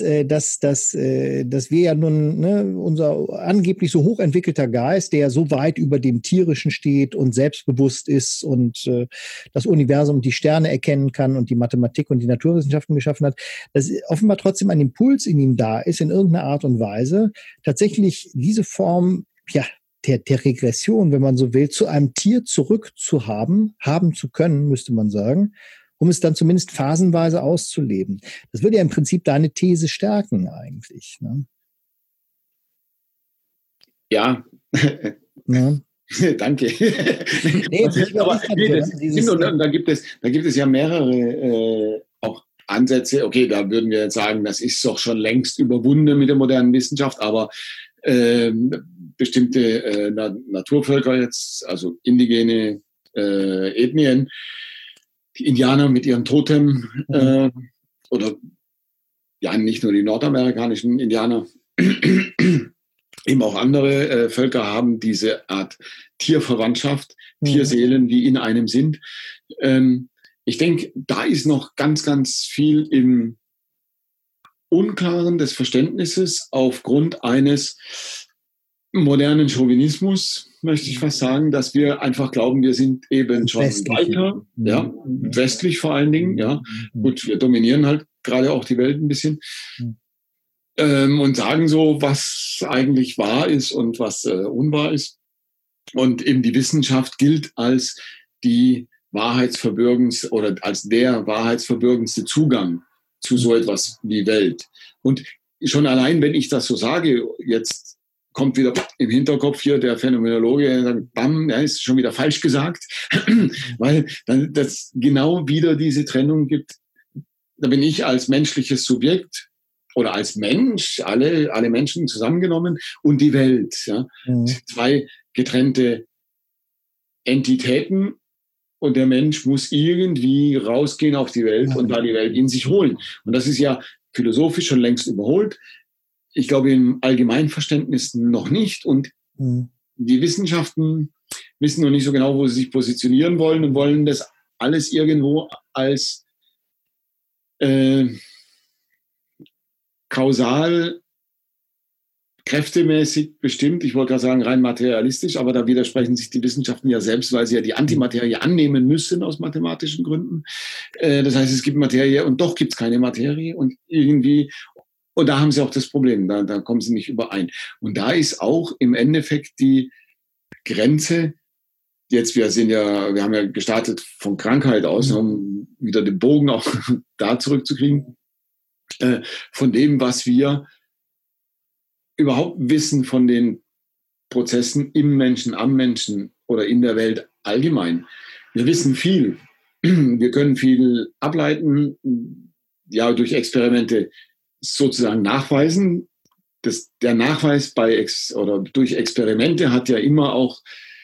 wir ja nun, ne, unser angeblich so hochentwickelter Geist, der so weit über dem Tierischen steht und selbstbewusst ist und das Universum, die Sterne erkennen kann und die Mathematik und die Naturwissenschaften geschaffen hat, dass offenbar trotzdem ein Impuls in ihm da ist, in irgendeiner Art und Weise, tatsächlich diese Form, ja, der Regression, wenn man so will, zu einem Tier haben zu können, müsste man sagen, um es dann zumindest phasenweise auszuleben. Das würde ja im Prinzip deine These stärken eigentlich. Ne? Ja. Ja. Danke. Da gibt es ja mehrere auch Ansätze. Okay, da würden wir jetzt sagen, das ist doch schon längst überwunden mit der modernen Wissenschaft, aber bestimmte Naturvölker jetzt, also indigene Ethnien, die Indianer mit ihren Totem oder ja, nicht nur die nordamerikanischen Indianer, eben auch andere Völker haben diese Art Tierverwandtschaft, Tierseelen, die in einem sind. Ich denke, da ist noch ganz, ganz viel im Unklaren des Verständnisses aufgrund eines modernen Chauvinismus, möchte ich fast sagen, dass wir einfach glauben, wir sind eben schon weiter, ja, westlich vor allen Dingen, ja. Gut, wir dominieren halt gerade auch die Welt ein bisschen und sagen so, was eigentlich wahr ist und was unwahr ist. Und eben die Wissenschaft gilt als die wahrheitsverbürgendste oder als der wahrheitsverbürgendste Zugang zu so etwas wie Welt. Und schon allein, wenn ich das so sage, jetzt kommt wieder im Hinterkopf hier der Phänomenologe, der sagt, bam, er ist schon wieder falsch gesagt, weil dann das genau wieder diese Trennung gibt. Da bin ich als menschliches Subjekt oder als Mensch, alle Menschen zusammengenommen und die Welt. Ja. Zwei getrennte Entitäten und der Mensch muss irgendwie rausgehen auf die Welt und da die Welt in sich holen. Und das ist ja philosophisch schon längst überholt. Ich glaube, im Allgemeinverständnis noch nicht. Und die Wissenschaften wissen noch nicht so genau, wo sie sich positionieren wollen und wollen das alles irgendwo als kausal, kräftemäßig bestimmt. Ich wollte gerade sagen, rein materialistisch, aber da widersprechen sich die Wissenschaften ja selbst, weil sie ja die Antimaterie annehmen müssen aus mathematischen Gründen. Das heißt, es gibt Materie und doch gibt es keine Materie und irgendwie. Und da haben sie auch das Problem, da kommen sie nicht überein. Und da ist auch im Endeffekt die Grenze, jetzt wir haben ja gestartet von Krankheit aus, um wieder den Bogen auch da zurückzukriegen, von dem, was wir überhaupt wissen von den Prozessen im Menschen, am Menschen oder in der Welt allgemein. Wir wissen viel wir können viel ableiten, ja, durch Experimente sozusagen nachweisen. Der Nachweis oder durch Experimente hat ja immer auch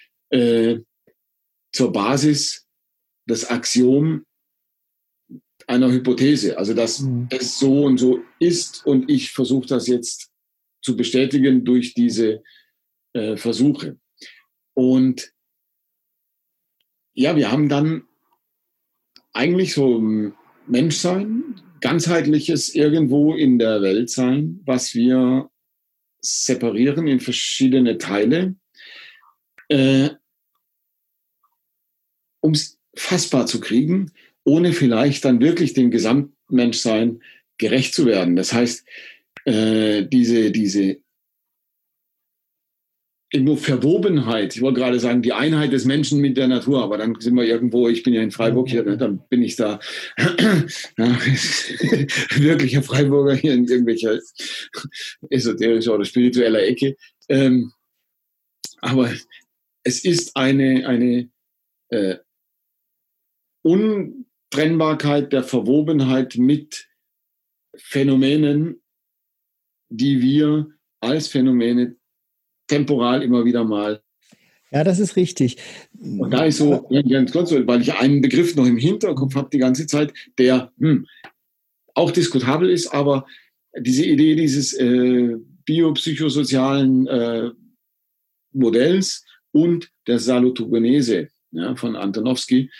zur Basis das Axiom einer Hypothese, also dass es so und so ist und ich versuche das jetzt zu bestätigen durch diese Versuche. Und ja, wir haben dann eigentlich so Menschsein, ganzheitliches irgendwo in der Welt sein, was wir separieren in verschiedene Teile, um es fassbar zu kriegen, ohne vielleicht dann wirklich dem Gesamtmenschsein gerecht zu werden. Das heißt, diese irgendwo Verwobenheit, ich wollte gerade sagen, die Einheit des Menschen mit der Natur, aber dann sind wir irgendwo, ich bin ja in Freiburg hier, ne, dann bin ich da wirklicher Freiburger hier in irgendwelcher esoterischer oder spiritueller Ecke. Aber es ist eine Untrennbarkeit der Verwobenheit mit Phänomenen, die wir als Phänomene temporal immer wieder mal. Ja, das ist richtig. Und da ist so, ganz kurz, weil ich einen Begriff noch im Hinterkopf habe die ganze Zeit, der auch diskutabel ist, aber diese Idee dieses biopsychosozialen Modells und der Salutogenese von Antonowski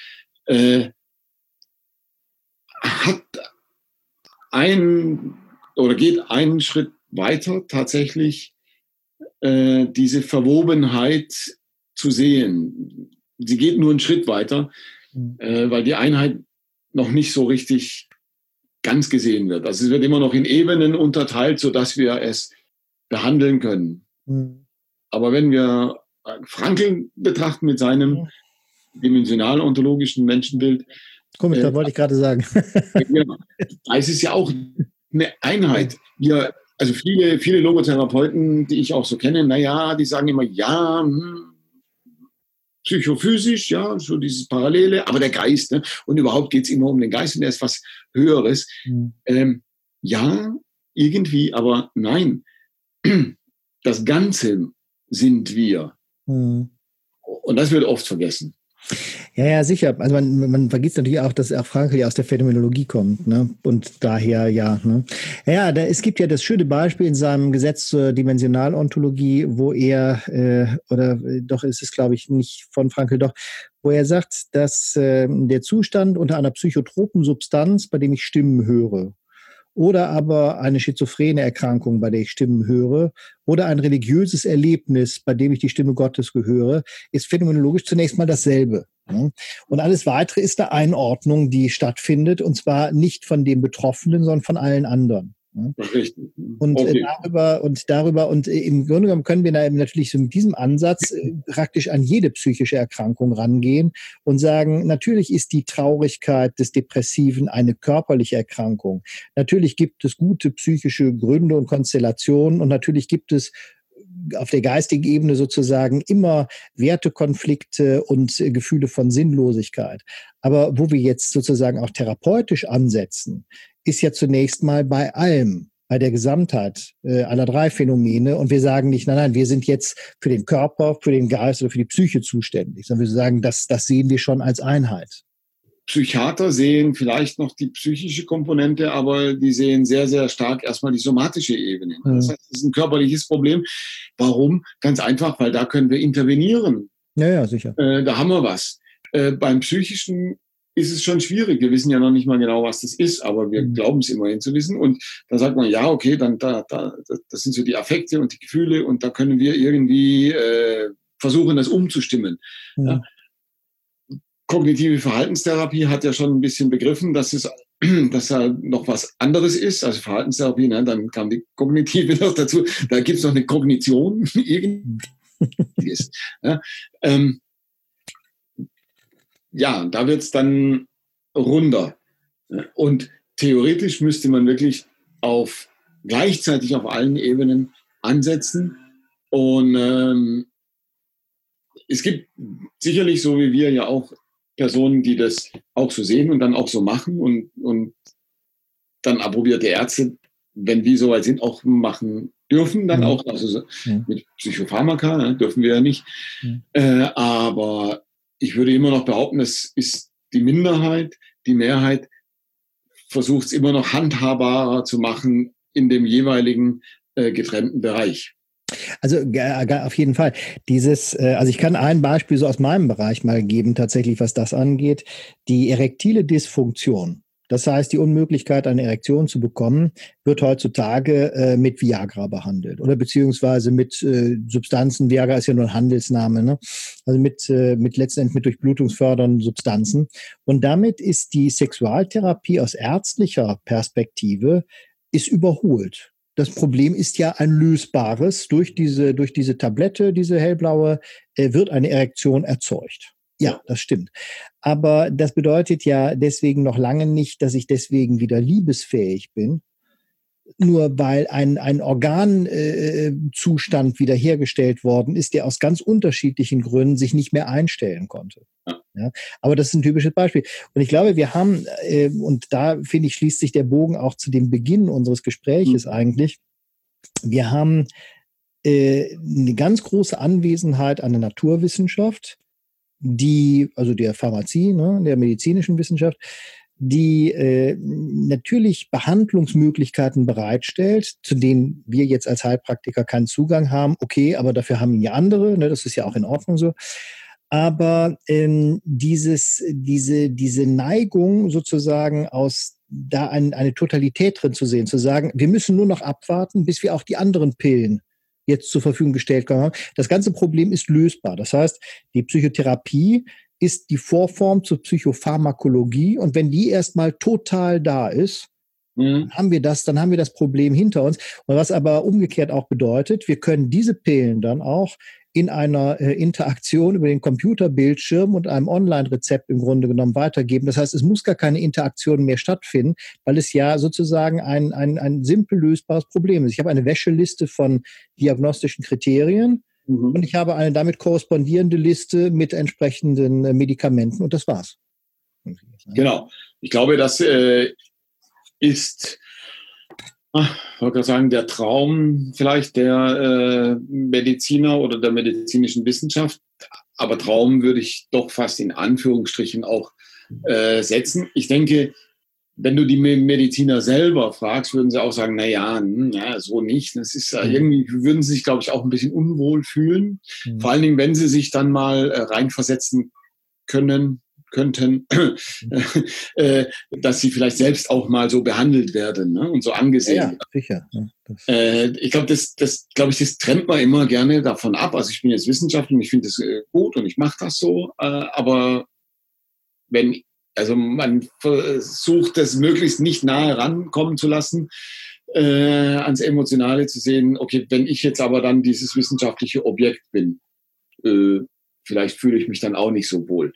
geht einen Schritt weiter tatsächlich diese Verwobenheit zu sehen. Sie geht nur einen Schritt weiter, weil die Einheit noch nicht so richtig ganz gesehen wird. Also es wird immer noch in Ebenen unterteilt, sodass wir es behandeln können. Aber wenn wir Frankl betrachten mit seinem dimensional-ontologischen Menschenbild. Komisch, da wollte ich gerade sagen. Da ist es ja auch eine Einheit. Also viele Logotherapeuten, die ich auch so kenne, die sagen immer, ja, psychophysisch, ja, so dieses Parallele, aber der Geist, ne? Und überhaupt geht es immer um den Geist und der ist was Höheres. Ja, irgendwie, aber nein. Das Ganze sind wir. Und das wird oft vergessen. Ja, sicher. Also man vergisst natürlich auch, dass auch Frankl ja aus der Phänomenologie kommt, ne? Und daher ne? Es gibt ja das schöne Beispiel in seinem Gesetz zur Dimensionalontologie, wo er, doch ist es, glaube ich, nicht von Frankl, doch, wo er sagt, dass der Zustand unter einer psychotropen Substanz, bei dem ich Stimmen höre, oder aber eine schizophrene Erkrankung, bei der ich Stimmen höre, oder ein religiöses Erlebnis, bei dem ich die Stimme Gottes höre, ist phänomenologisch zunächst mal dasselbe. Und alles Weitere ist eine Einordnung, die stattfindet, und zwar nicht von dem Betroffenen, sondern von allen anderen. Und darüber und im Grunde genommen können wir da eben natürlich so mit diesem Ansatz praktisch an jede psychische Erkrankung rangehen und sagen, natürlich ist die Traurigkeit des Depressiven eine körperliche Erkrankung. Natürlich gibt es gute psychische Gründe und Konstellationen und natürlich gibt es auf der geistigen Ebene sozusagen immer Wertekonflikte und Gefühle von Sinnlosigkeit. Aber wo wir jetzt sozusagen auch therapeutisch ansetzen, ist ja zunächst mal bei allem, bei der Gesamtheit aller drei Phänomene. Und wir sagen nicht, nein, wir sind jetzt für den Körper, für den Geist oder für die Psyche zuständig, sondern wir sagen, das sehen wir schon als Einheit. Psychiater sehen vielleicht noch die psychische Komponente, aber die sehen sehr, sehr stark erstmal die somatische Ebene. Das heißt, das ist ein körperliches Problem. Warum? Ganz einfach, weil da können wir intervenieren. Ja, sicher. Da haben wir was. Beim Psychischen ist es schon schwierig. Wir wissen ja noch nicht mal genau, was das ist, aber wir glauben es immerhin zu wissen. Und da sagt man, ja, okay, dann das sind so die Affekte und die Gefühle und da können wir irgendwie versuchen, das umzustimmen. Ja. Kognitive Verhaltenstherapie hat ja schon ein bisschen begriffen, dass da noch was anderes ist. Also Verhaltenstherapie, dann kam die Kognitive noch dazu. Da gibt es noch eine Kognition. Da wird es dann runder. Und theoretisch müsste man wirklich gleichzeitig auf allen Ebenen ansetzen. Und es gibt sicherlich, so wie wir ja auch Personen, die das auch so sehen und dann auch so machen und dann approbierte Ärzte, wenn die soweit sind, auch machen dürfen, dann auch, also mit Psychopharmaka, ne, dürfen wir ja nicht. Aber ich würde immer noch behaupten, es ist die Minderheit, die Mehrheit versucht es immer noch handhabbarer zu machen in dem jeweiligen getrennten Bereich. Also auf jeden Fall. Also ich kann ein Beispiel so aus meinem Bereich mal geben, tatsächlich, was das angeht. Die erektile Dysfunktion. Das heißt, die Unmöglichkeit, eine Erektion zu bekommen, wird heutzutage mit Viagra behandelt oder beziehungsweise mit Substanzen. Viagra ist ja nur ein Handelsname, ne? Also mit letztendlich mit durchblutungsfördernden Substanzen. Und damit ist die Sexualtherapie aus ärztlicher Perspektive ist überholt. Das Problem ist ja ein lösbares. Durch diese Tablette, diese hellblaue, wird eine Erektion erzeugt. Ja, das stimmt. Aber das bedeutet ja deswegen noch lange nicht, dass ich deswegen wieder liebesfähig bin. Nur weil ein Organzustand wiederhergestellt worden ist, der aus ganz unterschiedlichen Gründen sich nicht mehr einstellen konnte. Ja, aber das ist ein typisches Beispiel. Und ich glaube, wir haben, und da finde ich, schließt sich der Bogen auch zu dem Beginn unseres Gespräches eigentlich, wir haben eine ganz große Anwesenheit an der Naturwissenschaft, also der Pharmazie, ne, der medizinischen Wissenschaft, die natürlich Behandlungsmöglichkeiten bereitstellt, zu denen wir jetzt als Heilpraktiker keinen Zugang haben. Okay, aber dafür haben ja andere, ne, das ist ja auch in Ordnung so. Aber diese Neigung sozusagen da eine Totalität drin zu sehen, zu sagen, wir müssen nur noch abwarten, bis wir auch die anderen Pillen jetzt zur Verfügung gestellt haben. Das ganze Problem ist lösbar. Das heißt, die Psychotherapie ist die Vorform zur Psychopharmakologie. Und wenn die erstmal total da ist, dann haben wir das Problem hinter uns. Und was aber umgekehrt auch bedeutet, wir können diese Pillen dann auch in einer Interaktion über den Computerbildschirm und einem Online-Rezept im Grunde genommen weitergeben. Das heißt, es muss gar keine Interaktion mehr stattfinden, weil es ja sozusagen ein simpel lösbares Problem ist. Ich habe eine Wäscheliste von diagnostischen Kriterien und ich habe eine damit korrespondierende Liste mit entsprechenden Medikamenten und das war's. Genau. Ich glaube, das ist, ich wollte gerade sagen, der Traum vielleicht der Mediziner oder der medizinischen Wissenschaft. Aber Traum würde ich doch fast in Anführungsstrichen auch setzen. Ich denke, wenn du die Mediziner selber fragst, würden sie auch sagen, naja, so nicht. Das ist irgendwie, würden sie sich, glaube ich, auch ein bisschen unwohl fühlen. Vor allen Dingen, wenn sie sich dann mal reinversetzen könnten, dass sie vielleicht selbst auch mal so behandelt werden, ne? Und so angesehen. Ja, sicher. Ja, ich glaube, das trennt man immer gerne davon ab. Also ich bin jetzt Wissenschaftler und ich finde das gut und ich mache das so. Aber man versucht, das möglichst nicht nahe rankommen zu lassen, ans Emotionale zu sehen. Okay, wenn ich jetzt aber dann dieses wissenschaftliche Objekt bin, vielleicht fühle ich mich dann auch nicht so wohl.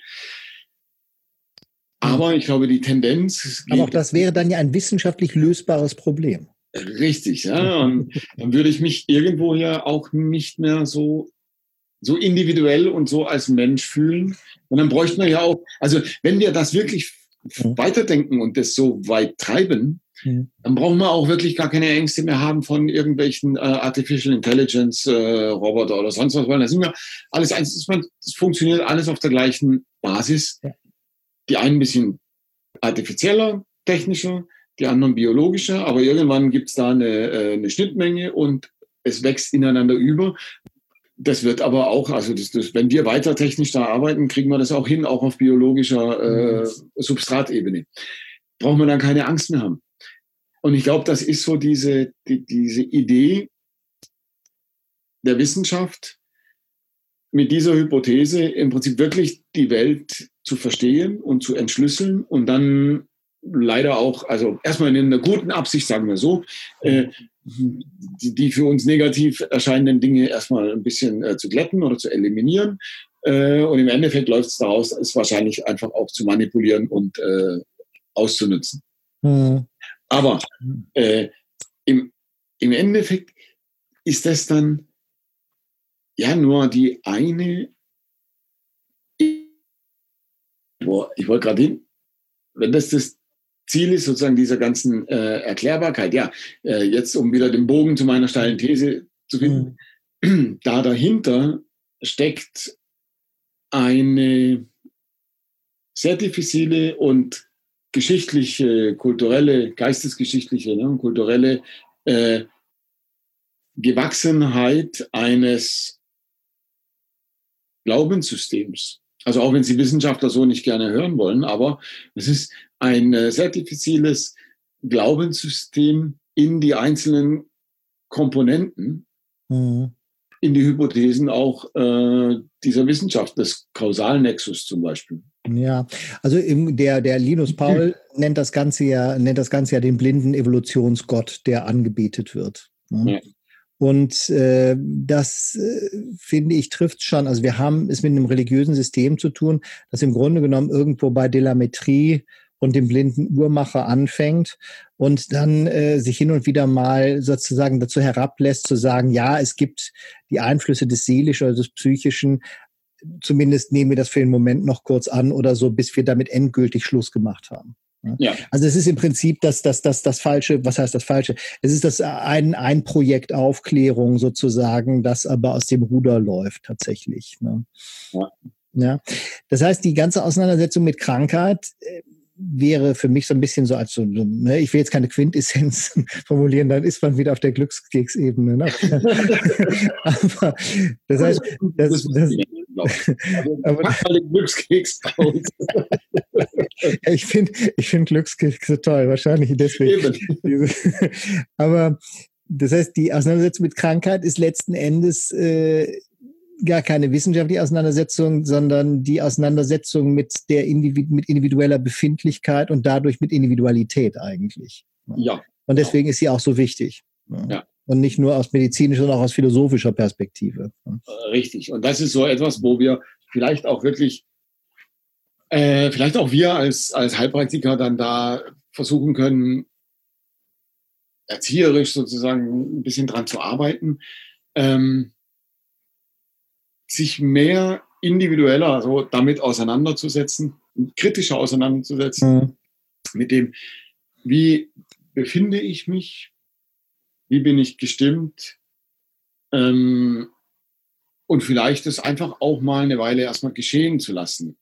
Aber ich glaube, die Tendenz... Aber auch das wäre dann ja ein wissenschaftlich lösbares Problem. Richtig, ja. Und dann würde ich mich irgendwo ja auch nicht mehr so individuell und so als Mensch fühlen. Und dann bräuchten wir ja auch, also wenn wir das wirklich weiterdenken und das so weit treiben, dann brauchen wir auch wirklich gar keine Ängste mehr haben von irgendwelchen Artificial Intelligence Roboter oder sonst was. Weil da sind wir alles eins. Das funktioniert alles auf der gleichen Basis. Ja. Die einen ein bisschen artifizieller, technischer, die anderen biologischer, aber irgendwann gibt es da eine Schnittmenge und es wächst ineinander über. Das wird aber auch, also wenn wir weiter technisch da arbeiten, kriegen wir das auch hin, auch auf biologischer Substratebene. Brauchen wir dann keine Angst mehr haben. Und ich glaube, das ist so diese Idee der Wissenschaft, mit dieser Hypothese im Prinzip wirklich die Welt zu verstehen und zu entschlüsseln und dann leider auch, also erstmal in einer guten Absicht, sagen wir so, die für uns negativ erscheinenden Dinge erstmal ein bisschen zu glätten oder zu eliminieren. Und im Endeffekt läuft es daraus, es wahrscheinlich einfach auch zu manipulieren und auszunutzen. Aber im Endeffekt ist das dann ja nur die eine Ich wollte gerade hin, wenn das Ziel ist, sozusagen dieser ganzen Erklärbarkeit, jetzt um wieder den Bogen zu meiner steilen These zu finden, da dahinter steckt eine sehr diffizile und geschichtliche, kulturelle, geistesgeschichtliche und kulturelle Gewachsenheit eines Glaubenssystems. Also auch wenn Sie Wissenschaftler so nicht gerne hören wollen, aber es ist ein sehr diffiziles Glaubenssystem in die einzelnen Komponenten, in die Hypothesen auch dieser Wissenschaft, des Kausalnexus zum Beispiel. Ja, also der Linus Paul nennt das Ganze ja den blinden Evolutionsgott, der angebetet wird. Ne? Ja. Und das, finde ich, trifft schon. Also wir haben es mit einem religiösen System zu tun, das im Grunde genommen irgendwo bei Delametrie und dem blinden Uhrmacher anfängt und dann sich hin und wieder mal sozusagen dazu herablässt, zu sagen, ja, es gibt die Einflüsse des Seelischen oder des Psychischen, zumindest nehmen wir das für den Moment noch kurz an oder so, bis wir damit endgültig Schluss gemacht haben. Ja. Also es ist im Prinzip das Falsche, was heißt das Falsche? Es ist ein Projekt Aufklärung sozusagen, das aber aus dem Ruder läuft tatsächlich. Ne? Ja. Das heißt, die ganze Auseinandersetzung mit Krankheit wäre für mich so ein bisschen so, ich will jetzt keine Quintessenz formulieren, dann ist man wieder auf der Glückskeksebene. Ne? Aber das heißt, mach mal den Glückskeks aus. Ich finde Glückskekse toll, wahrscheinlich deswegen. Aber das heißt, die Auseinandersetzung mit Krankheit ist letzten Endes gar keine wissenschaftliche Auseinandersetzung, sondern die Auseinandersetzung mit individueller Befindlichkeit und dadurch mit Individualität eigentlich. Ja. Und deswegen ist sie auch so wichtig. Ja. Und nicht nur aus medizinischer, sondern auch aus philosophischer Perspektive. Richtig. Und das ist so etwas, wo wir vielleicht auch wirklich, vielleicht auch wir als Heilpraktiker dann da versuchen können, erzieherisch sozusagen ein bisschen dran zu arbeiten, sich mehr individueller so damit auseinanderzusetzen, kritischer auseinanderzusetzen, mit dem, wie befinde ich mich, wie bin ich gestimmt, und vielleicht es einfach auch mal eine Weile erstmal geschehen zu lassen.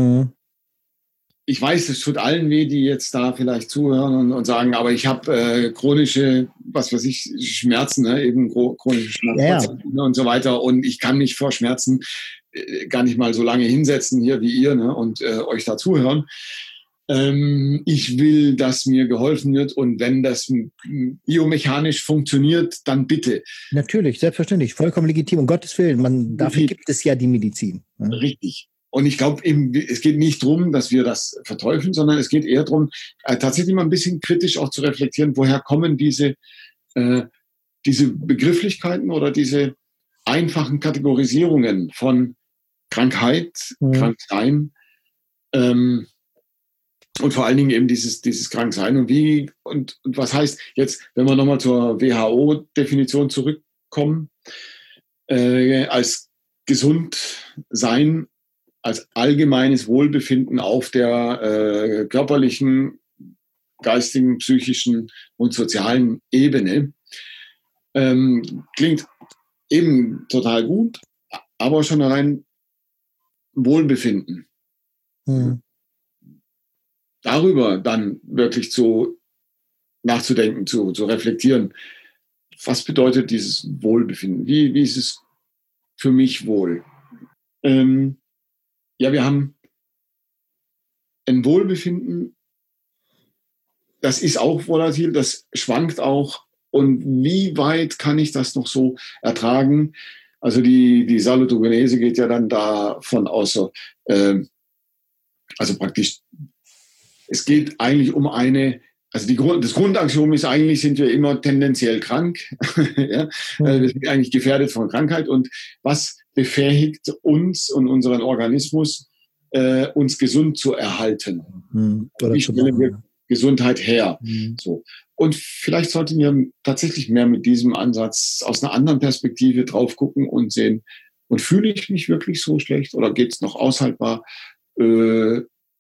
Ich weiß, es tut allen weh, die jetzt da vielleicht zuhören und sagen, aber ich habe chronische, Schmerzen, ne? Eben chronische Schmerzen und so weiter, und ich kann mich vor Schmerzen gar nicht mal so lange hinsetzen hier wie ihr, ne? Und euch da zuhören. Ich will, dass mir geholfen wird, und wenn das biomechanisch funktioniert, dann bitte. Natürlich, selbstverständlich, vollkommen legitim, um Gottes Willen. Dafür gibt es ja die Medizin. Ne? Richtig. Und ich glaube eben, es geht nicht darum, dass wir das verteufeln, sondern es geht eher darum, tatsächlich mal ein bisschen kritisch auch zu reflektieren, woher kommen diese Begrifflichkeiten oder diese einfachen Kategorisierungen von Krankheit, Kranksein, und vor allen Dingen eben dieses Kranksein und was heißt jetzt, wenn wir nochmal zur WHO-Definition zurückkommen, als Gesundsein, als allgemeines Wohlbefinden auf der körperlichen, geistigen, psychischen und sozialen Ebene, klingt eben total gut, aber schon allein Wohlbefinden. Darüber dann wirklich nachzudenken, zu reflektieren. Was bedeutet dieses Wohlbefinden? Wie ist es für mich wohl? Wir haben ein Wohlbefinden, das ist auch volatil, das schwankt auch. Und wie weit kann ich das noch so ertragen? Also die Salutogenese geht ja dann davon aus, also praktisch, es geht eigentlich um das Grundaxiom ist eigentlich, sind wir immer tendenziell krank. Ja? Wir sind eigentlich gefährdet von Krankheit. Und was befähigt uns und unseren Organismus, uns gesund zu erhalten? Wie stellen wir Gesundheit her? So. Und vielleicht sollten wir tatsächlich mehr mit diesem Ansatz aus einer anderen Perspektive drauf gucken und sehen, und fühle ich mich wirklich so schlecht oder geht es noch aushaltbar?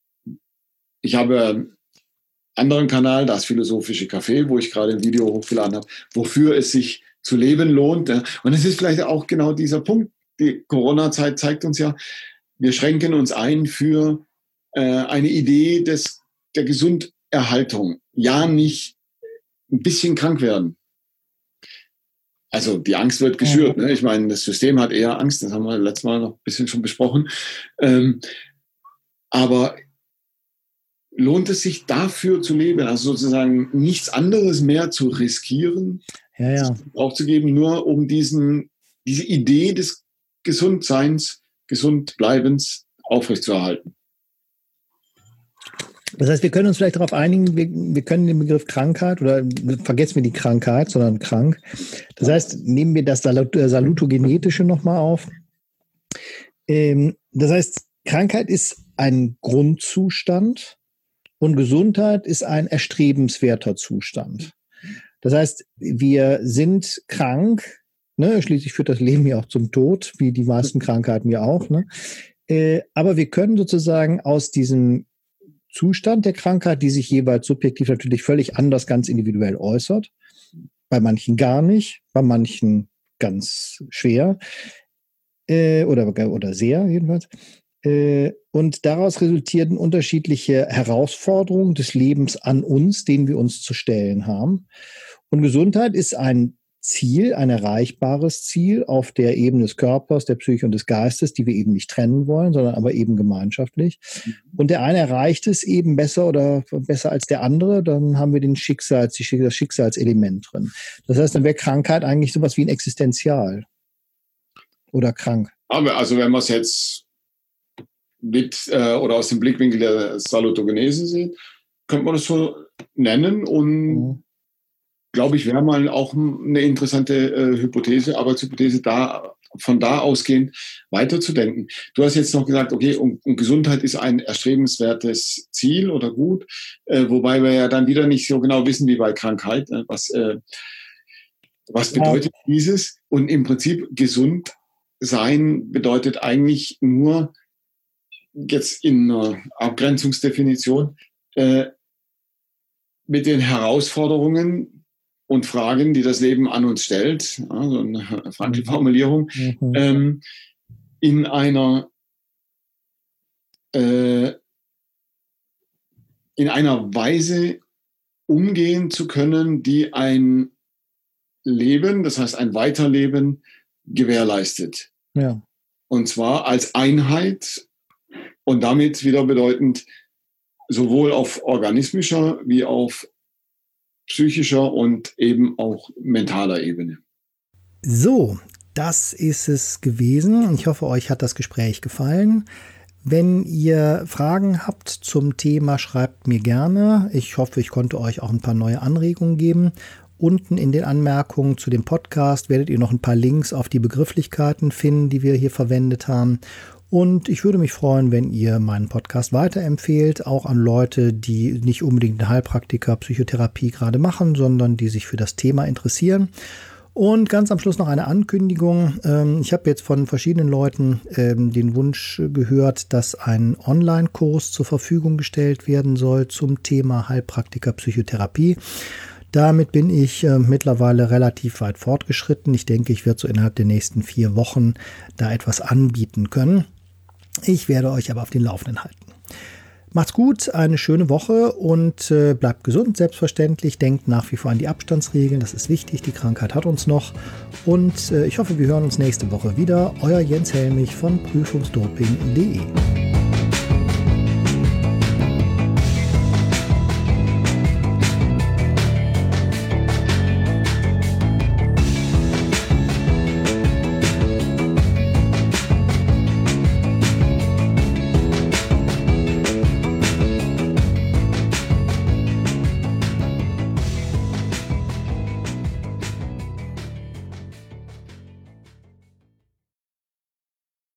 ich habe einen anderen Kanal, das Philosophische Café, wo ich gerade ein Video hochgeladen habe, wofür es sich zu leben lohnt. Ja. Und es ist vielleicht auch genau dieser Punkt. Die Corona-Zeit zeigt uns ja, wir schränken uns ein für eine Idee der Gesunderhaltung. Ja, nicht ein bisschen krank werden. Also die Angst wird geschürt. Ne? Ich meine, das System hat eher Angst. Das haben wir letztes Mal noch ein bisschen schon besprochen. Aber lohnt es sich dafür zu leben? Also sozusagen nichts anderes mehr zu riskieren, aufzugeben, nur um diese Idee des Gesundseins, Gesundbleibens aufrechtzuerhalten. Das heißt, wir können uns vielleicht darauf einigen, wir können den Begriff Krankheit oder vergessen wir die Krankheit, sondern krank. Das heißt, nehmen wir das Salutogenetische nochmal auf. Das heißt, Krankheit ist ein Grundzustand und Gesundheit ist ein erstrebenswerter Zustand. Das heißt, wir sind krank, ne? Schließlich führt das Leben ja auch zum Tod, wie die meisten Krankheiten ja auch. Ne? Aber wir können sozusagen aus diesem Zustand der Krankheit, die sich jeweils subjektiv natürlich völlig anders, ganz individuell äußert. Bei manchen gar nicht, bei manchen ganz schwer oder sehr jedenfalls. Und daraus resultierten unterschiedliche Herausforderungen des Lebens an uns, denen wir uns zu stellen haben. Und Gesundheit ist ein Ziel, ein erreichbares Ziel auf der Ebene des Körpers, der Psyche und des Geistes, die wir eben nicht trennen wollen, sondern aber eben gemeinschaftlich. Und der eine erreicht es eben besser als der andere, dann haben wir das Schicksalselement drin. Das heißt, dann wäre Krankheit eigentlich sowas wie ein Existenzial oder krank. Aber also wenn man es jetzt oder aus dem Blickwinkel der Salutogenese sieht, könnte man das so nennen und glaube ich, wäre mal auch eine interessante Arbeitshypothese, von da ausgehend weiterzudenken. Du hast jetzt noch gesagt, okay, und Gesundheit ist ein erstrebenswertes Ziel oder Gut, wobei wir ja dann wieder nicht so genau wissen wie bei Krankheit, was bedeutet dieses? Und im Prinzip gesund sein bedeutet eigentlich nur, jetzt in einer Abgrenzungsdefinition, mit den Herausforderungen und Fragen, die das Leben an uns stellt, also eine Frankl-Formulierung, in einer Weise umgehen zu können, die ein Leben, das heißt ein Weiterleben, gewährleistet. Ja. Und zwar als Einheit und damit wieder bedeutend sowohl auf organismischer wie auf psychischer und eben auch mentaler Ebene. So, das ist es gewesen. Ich hoffe, euch hat das Gespräch gefallen. Wenn ihr Fragen habt zum Thema, schreibt mir gerne. Ich hoffe, ich konnte euch auch ein paar neue Anregungen geben. Unten in den Anmerkungen zu dem Podcast werdet ihr noch ein paar Links auf die Begrifflichkeiten finden, die wir hier verwendet haben. Und ich würde mich freuen, wenn ihr meinen Podcast weiterempfehlt, auch an Leute, die nicht unbedingt eine Heilpraktiker Psychotherapie gerade machen, sondern die sich für das Thema interessieren. Und ganz am Schluss noch eine Ankündigung. Ich habe jetzt von verschiedenen Leuten den Wunsch gehört, dass ein Online-Kurs zur Verfügung gestellt werden soll zum Thema Heilpraktiker Psychotherapie. Damit bin ich mittlerweile relativ weit fortgeschritten. Ich denke, ich werde so innerhalb der nächsten 4 Wochen da etwas anbieten können. Ich werde euch aber auf den Laufenden halten. Macht's gut, eine schöne Woche und bleibt gesund, selbstverständlich. Denkt nach wie vor an die Abstandsregeln, das ist wichtig, die Krankheit hat uns noch. Und ich hoffe, wir hören uns nächste Woche wieder. Euer Jens Helmich von prüfungsdoping.de.